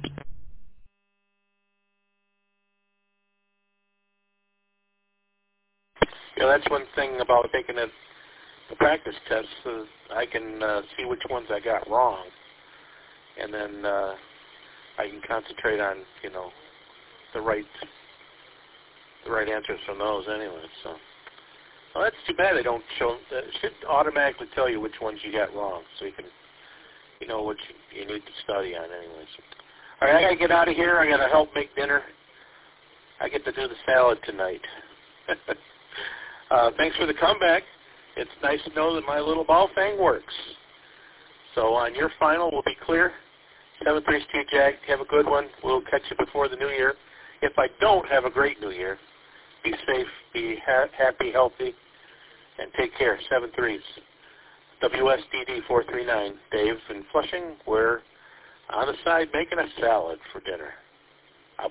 Yeah, that's one thing about taking a, the practice tests. Is I can uh, see which ones I got wrong, and then uh, I can concentrate on, you know, the right the right answers from those anyway. So. Well, that's too bad they don't show. It should automatically tell you which ones you got wrong, so you can, you know, what you, you need to study on, anyways. All right, I gotta get out of here. I gotta help make dinner. I get to do the salad tonight. uh, thanks for the comeback. it's nice to know that my little ball fang works. So on your final, we'll be clear. seven three Street Jag, have a good one. We'll catch you before the new year. If I don't, have a great new year. Be safe, be ha- happy, healthy, and take care. seven threes. W S D D four three nine. Dave in Flushing, we're on the side making a salad for dinner. Out.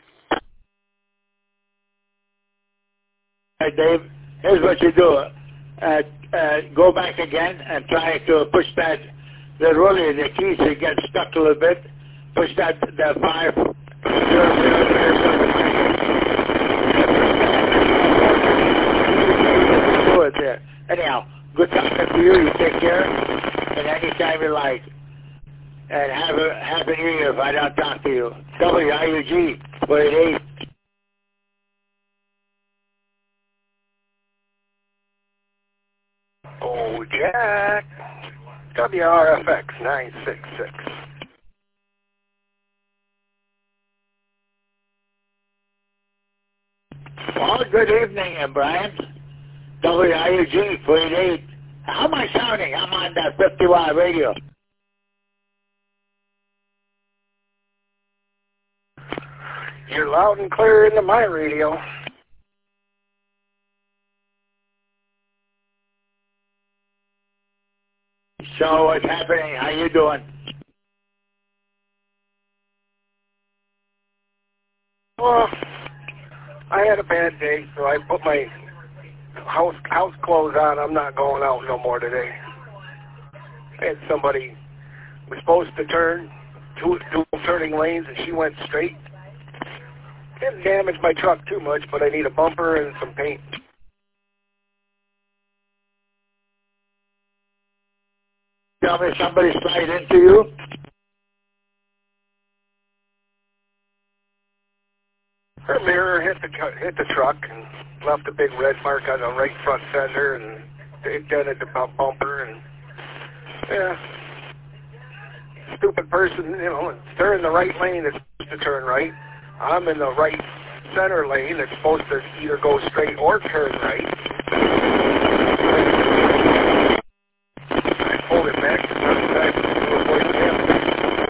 Hey, Dave, here's what you do. Uh, uh, go back again and try to push that, the really, the keys that get stuck a little bit. Push that, the five. Do it there. Anyhow, good talking to you. You take care. And anytime you like. And have a happy new year if I don't talk to you. W I U G forty-eight. Oh, Jack. W R F X nine six six. Well, good evening, uh, Brian. W I U G forty-eight. How am I sounding? I'm on that fifty watt radio. You're loud and clear into my radio. So what's happening? How you doing? Well, I had a bad day, so I put my house house clothes on. I'm not going out no more today. I had somebody was supposed to turn two dual turning lanes, and she went straight. Didn't damage my truck too much, but I need a bumper and some paint. Tell me somebody slide into you? Her mirror hit the hit the truck and left a big red mark on the right front fender, and it dented the bumper. And yeah, stupid person, you know, they're in the right lane that's supposed to turn right. I'm in the right center lane that's supposed to either go straight or turn right. I pulled it back to turn back to avoid him.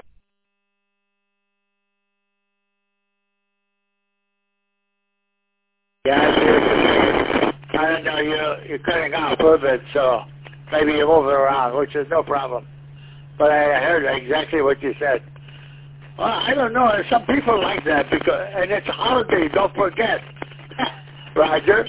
Yeah, I don't know, you're, you're cutting off a little bit, so maybe you move it around, which is no problem. But I heard exactly what you said. Well, I don't know. There's some people like that, because, and it's a holiday, don't forget. Roger?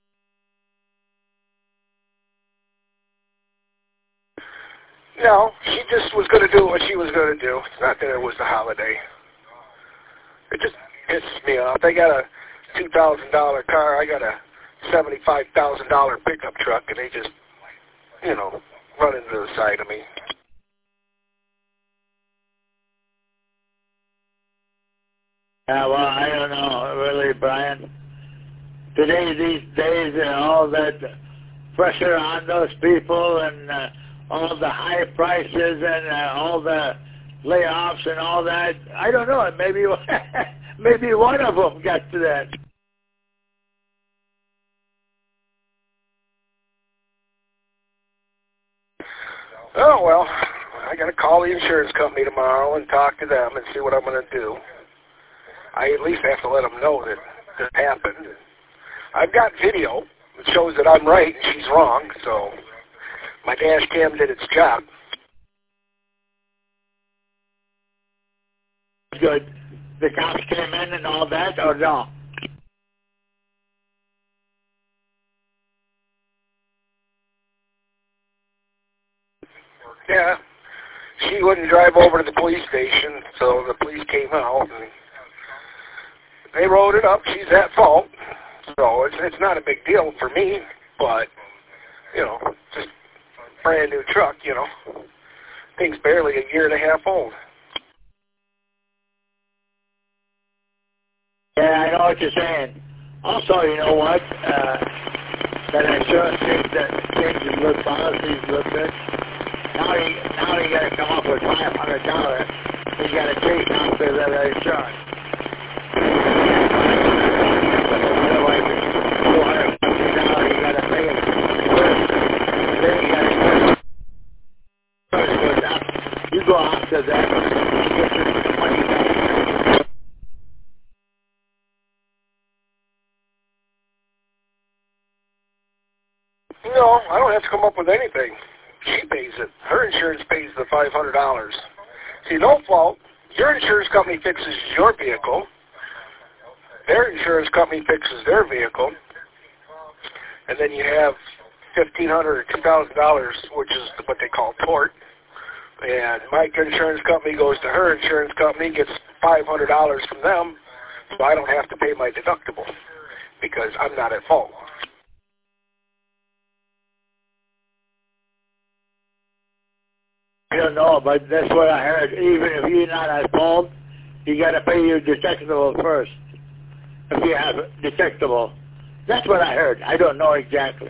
No, she just was going to do what she was going to do. It's not that it was the holiday. It just pisses me off. They got a two thousand dollar car. I got a seventy-five thousand dollar pickup truck, and they just, you know, run into the side of me. Yeah, well, I don't know, really, Brian. Today, these days, and all that pressure on those people, and uh, all the high prices, and uh, all the layoffs, and all that. I don't know. Maybe, maybe one of them got to that. Oh well, I got to call the insurance company tomorrow and talk to them and see what I'm going to do. I at least have to let them know that this happened. I've got video that shows that I'm right and she's wrong, so my dash cam did its job. Good. The cops came in and all that, or no? Yeah. She wouldn't drive over to the police station, so the police came out and they wrote it up. She's at fault. So it's it's not a big deal for me, but, you know, just a brand new truck, you know. Thing's barely a year and a half old. Yeah, I know what you're saying. Also, you know what? Uh, that insurance seems to change the good policies a little bit. Now you, now you got to come up with five hundred dollars. You got to chase after that insurance. Otherwise, four hundred fifty dollars you got to pay it first. have to come up with anything. She pays it. Her insurance pays the five hundred dollars. See, no fault. Your insurance company fixes your vehicle. Their insurance company fixes their vehicle. And then you have fifteen hundred dollars or two thousand dollars, which is what they call tort. And my insurance company goes to her insurance company, gets five hundred dollars from them, so I don't have to pay my deductible because I'm not at fault. I don't know, but that's what I heard. Even if you're not at fault, you got to pay your deductible first. If you have deductible. That's what I heard. I don't know exactly.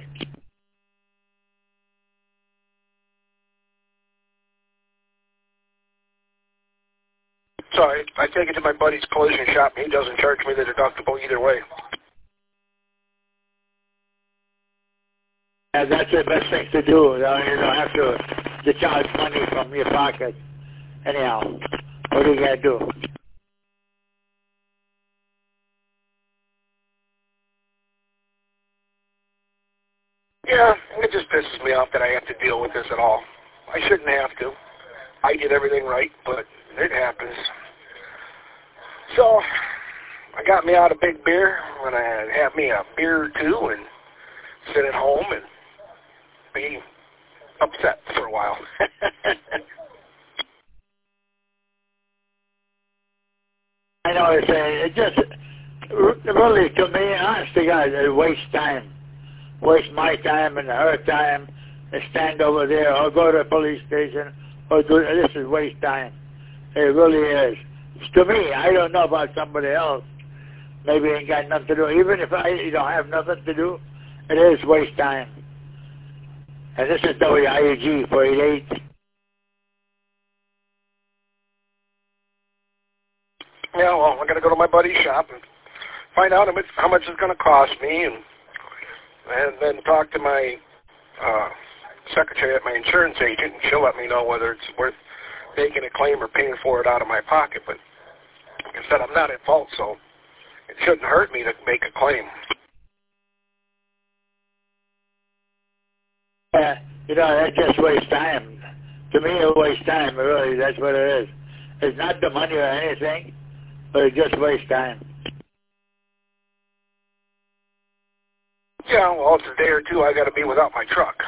So I, I take it to my buddy's collision shop, and he doesn't charge me the deductible either way. And that's the best thing to do. You don't have to, to charge money from your pocket. Anyhow, what are you going to do? Yeah, it just pisses me off that I have to deal with this at all. I shouldn't have to. I did everything right, but it happens. So, I got me out a big beer, and I had me a beer or two, and sit at home and be upset for a while. I know what you're saying. It just, really, to me, honest to God, it wastes time. Waste my time and her time and stand over there or go to a police station or do this is waste time. It really is. To me, I don't know about somebody else. Maybe ain't got nothing to do. Even if I you don't have nothing to do, it is waste time. And this is W I A G four eighty-eight. Yeah, well, I got to go to my buddy's shop and find out how much, how much it's going to cost me, and and then talk to my uh, secretary at my insurance agent, and she'll let me know whether it's worth making a claim or paying for it out of my pocket. But like I said, I'm not at fault, so it shouldn't hurt me to make a claim. Yeah, you know, that just wastes time. To me, it wastes time, really. That's what it is. It's not the money or anything, but it just wastes time. Yeah, well, it's a day or two I got to be without my truck.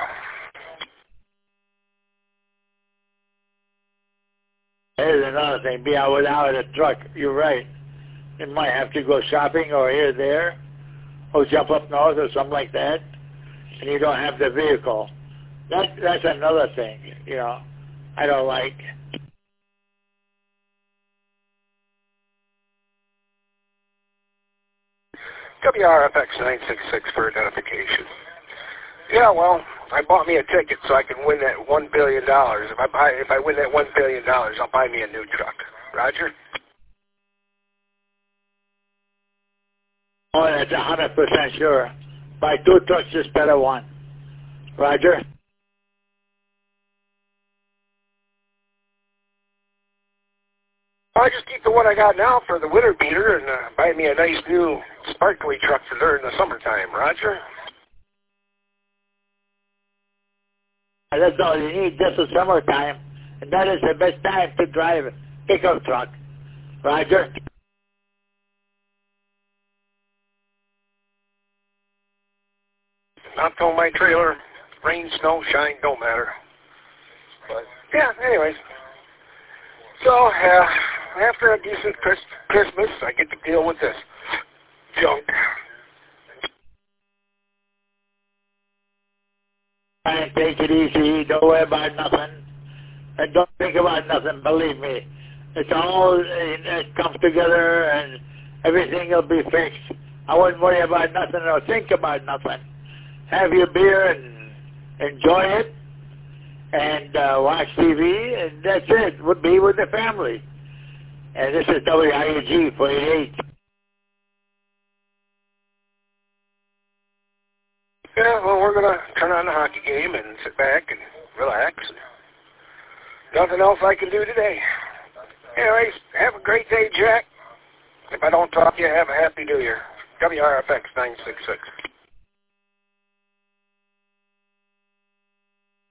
There's another thing. Be out without a truck. You're right. You might have to go shopping or here, there, or jump up north or something like that, and you don't have the vehicle. That that's another thing. You know, I don't like. W R F X nine six six for identification. Yeah, well, I bought me a ticket so I can win that one billion dollars. If I buy, if I win that one billion dollars, I'll buy me a new truck. Roger? Oh, that's a hundred percent sure. Buy two trucks instead of one. Roger? I just keep the one I got now for the winter beater and uh, buy me a nice new sparkly truck for during the summertime. Roger? That's all you need, just the summertime. And that is the best time to drive a pickup truck. Roger? Not till my trailer, rain, snow, shine, don't matter. But, yeah, anyways. So, uh, after a decent Chris- Christmas, I get to deal with this junk. And take it easy. Don't worry about nothing. And don't think about nothing, believe me. It's all, it comes together and everything will be fixed. I wouldn't worry about nothing or think about nothing. Have your beer and enjoy it and uh, watch T V, and that's it. Would be with the family. And this is W I A G four eighty-eight. Yeah, well, we're going to turn on the hockey game and sit back and relax. Nothing else I can do today. Anyways, have a great day, Jack. If I don't talk to you, have a happy new year. W R F X nine six six.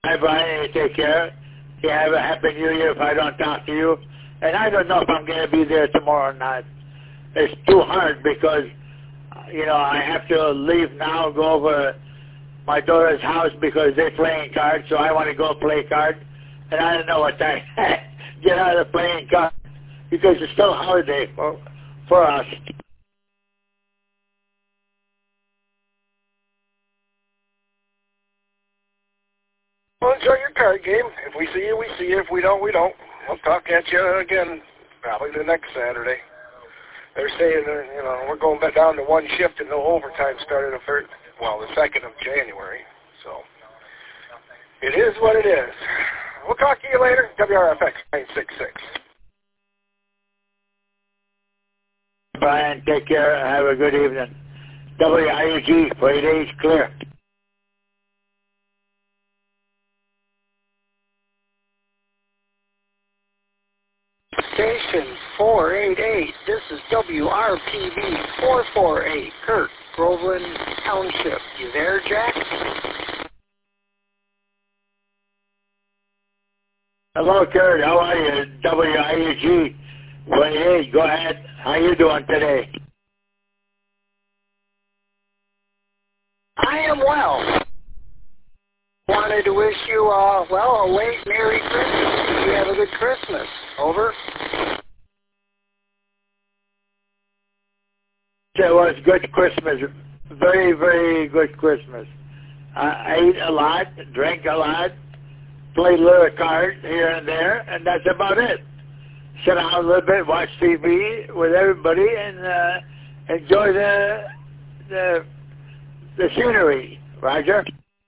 Bye, Brian. You take care. You have a happy New Year if I don't talk to you. And I don't know if I'm going to be there tomorrow or not. It's too hard because, you know, I have to leave now, go over my daughter's house because they're playing cards, so I want to go play cards. And I don't know what time get out of playing cards because it's still a holiday for, for us. Well, enjoy your card game. If we see you, we see you. If we don't, we don't. We'll talk at you again probably the next Saturday. They're saying, uh, you know, we're going back down to one shift and no overtime starting the first, well, the second of January. So it is what it is. We'll talk to you later. W R F X nine six six. Brian, take care. Have a good evening. W I U G, for eight days clear. Station four eight eight, this is W R P V four four eight, Kurt, Groveland Township. You there, Jack? Hello, Kurt. How are you? W I U G. Well, hey, go ahead. How you doing today? I am well. Wanted to wish you, uh, well, a late Merry Christmas. You have a good Christmas. Over. It was good Christmas. Very, very good Christmas. I, I ate a lot, drank a lot, played little cards here and there, and that's about it. Sit down a little bit, watch T V with everybody, and uh, enjoy the, the the scenery. Roger?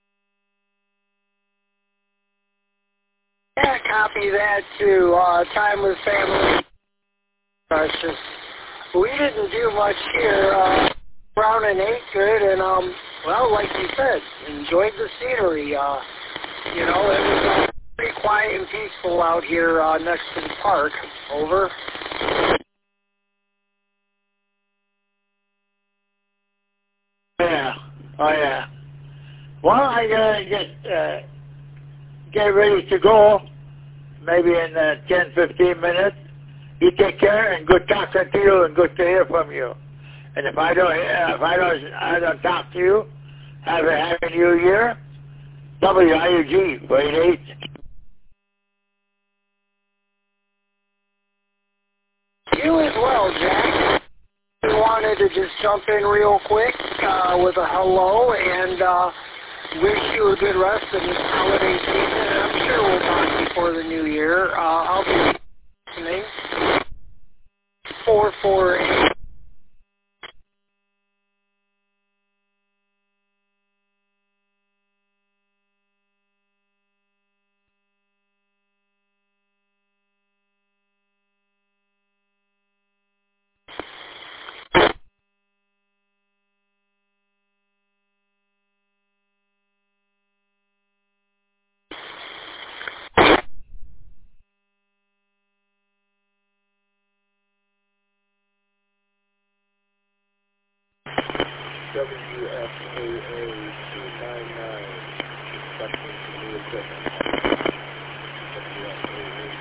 Yeah, copy that too. Uh, time with family. Precious. We didn't do much here. Uh, Brown and ate good, and um, well, like you said, enjoyed the scenery. Uh, you know, it was uh, pretty quiet and peaceful out here uh, next to the park. Over. Yeah. Oh yeah. Well, I gotta get uh, get ready to go. Maybe in uh, ten, fifteen minutes. You take care, and good talking to you, and good to hear from you. And if I don't, uh, if I don't, I don't talk to you, have a happy New Year. W I U G, for eight eight. You as well, Jack. We wanted to just jump in real quick uh, with a hello and uh, wish you a good rest of this holiday season. And I'm sure we'll talk before the new year. Uh, I'll be listening. four four eight. W F A A two nine nine, expecting some new equipment. W F A A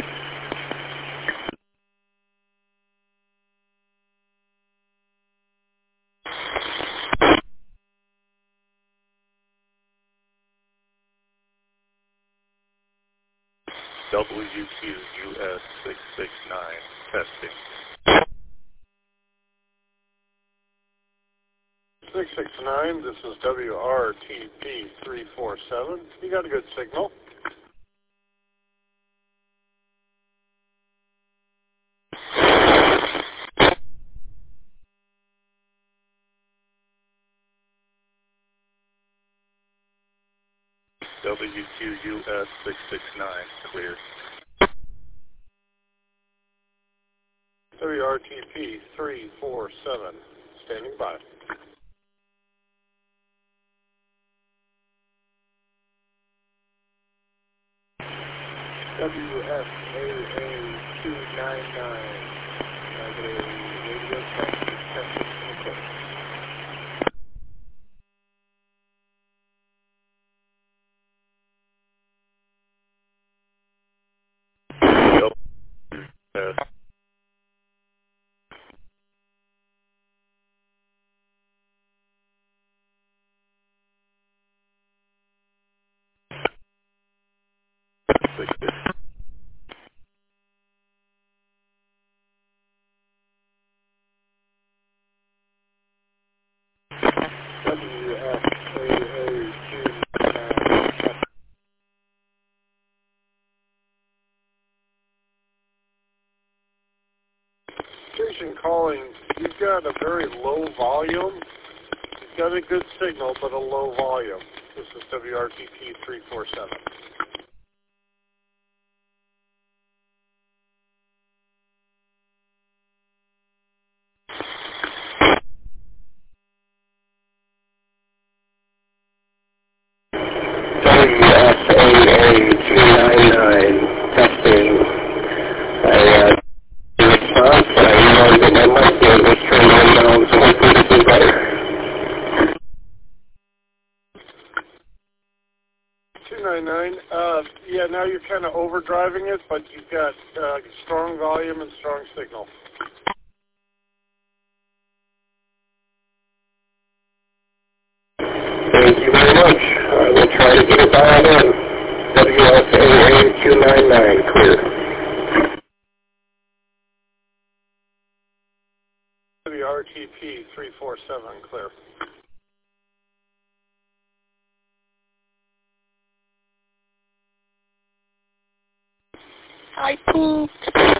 W Q U S six six nine, testing. six six nine, this is W R T P three four seven. You got a good signal. W Q U S six six nine, clear. W R T P three four seven, standing by. W F A A two nine nine, negative radio check, testing equipment. sixty. W F A A two nine. Station calling, you've got a very low volume. You've got a good signal, but a low volume. This is W R T P three four seven. W F A A two nine nine, testing. I, uh, response, I realized that I might be able to turn one down, so hopefully this is better. two nine nine, uh, yeah, now you're kind of overdriving it, but you've got uh, strong volume and strong signal. Thank you very much. I will try to get it dialed in. W F A A two nine nine, clear. W R T P three four seven, clear. I pooped.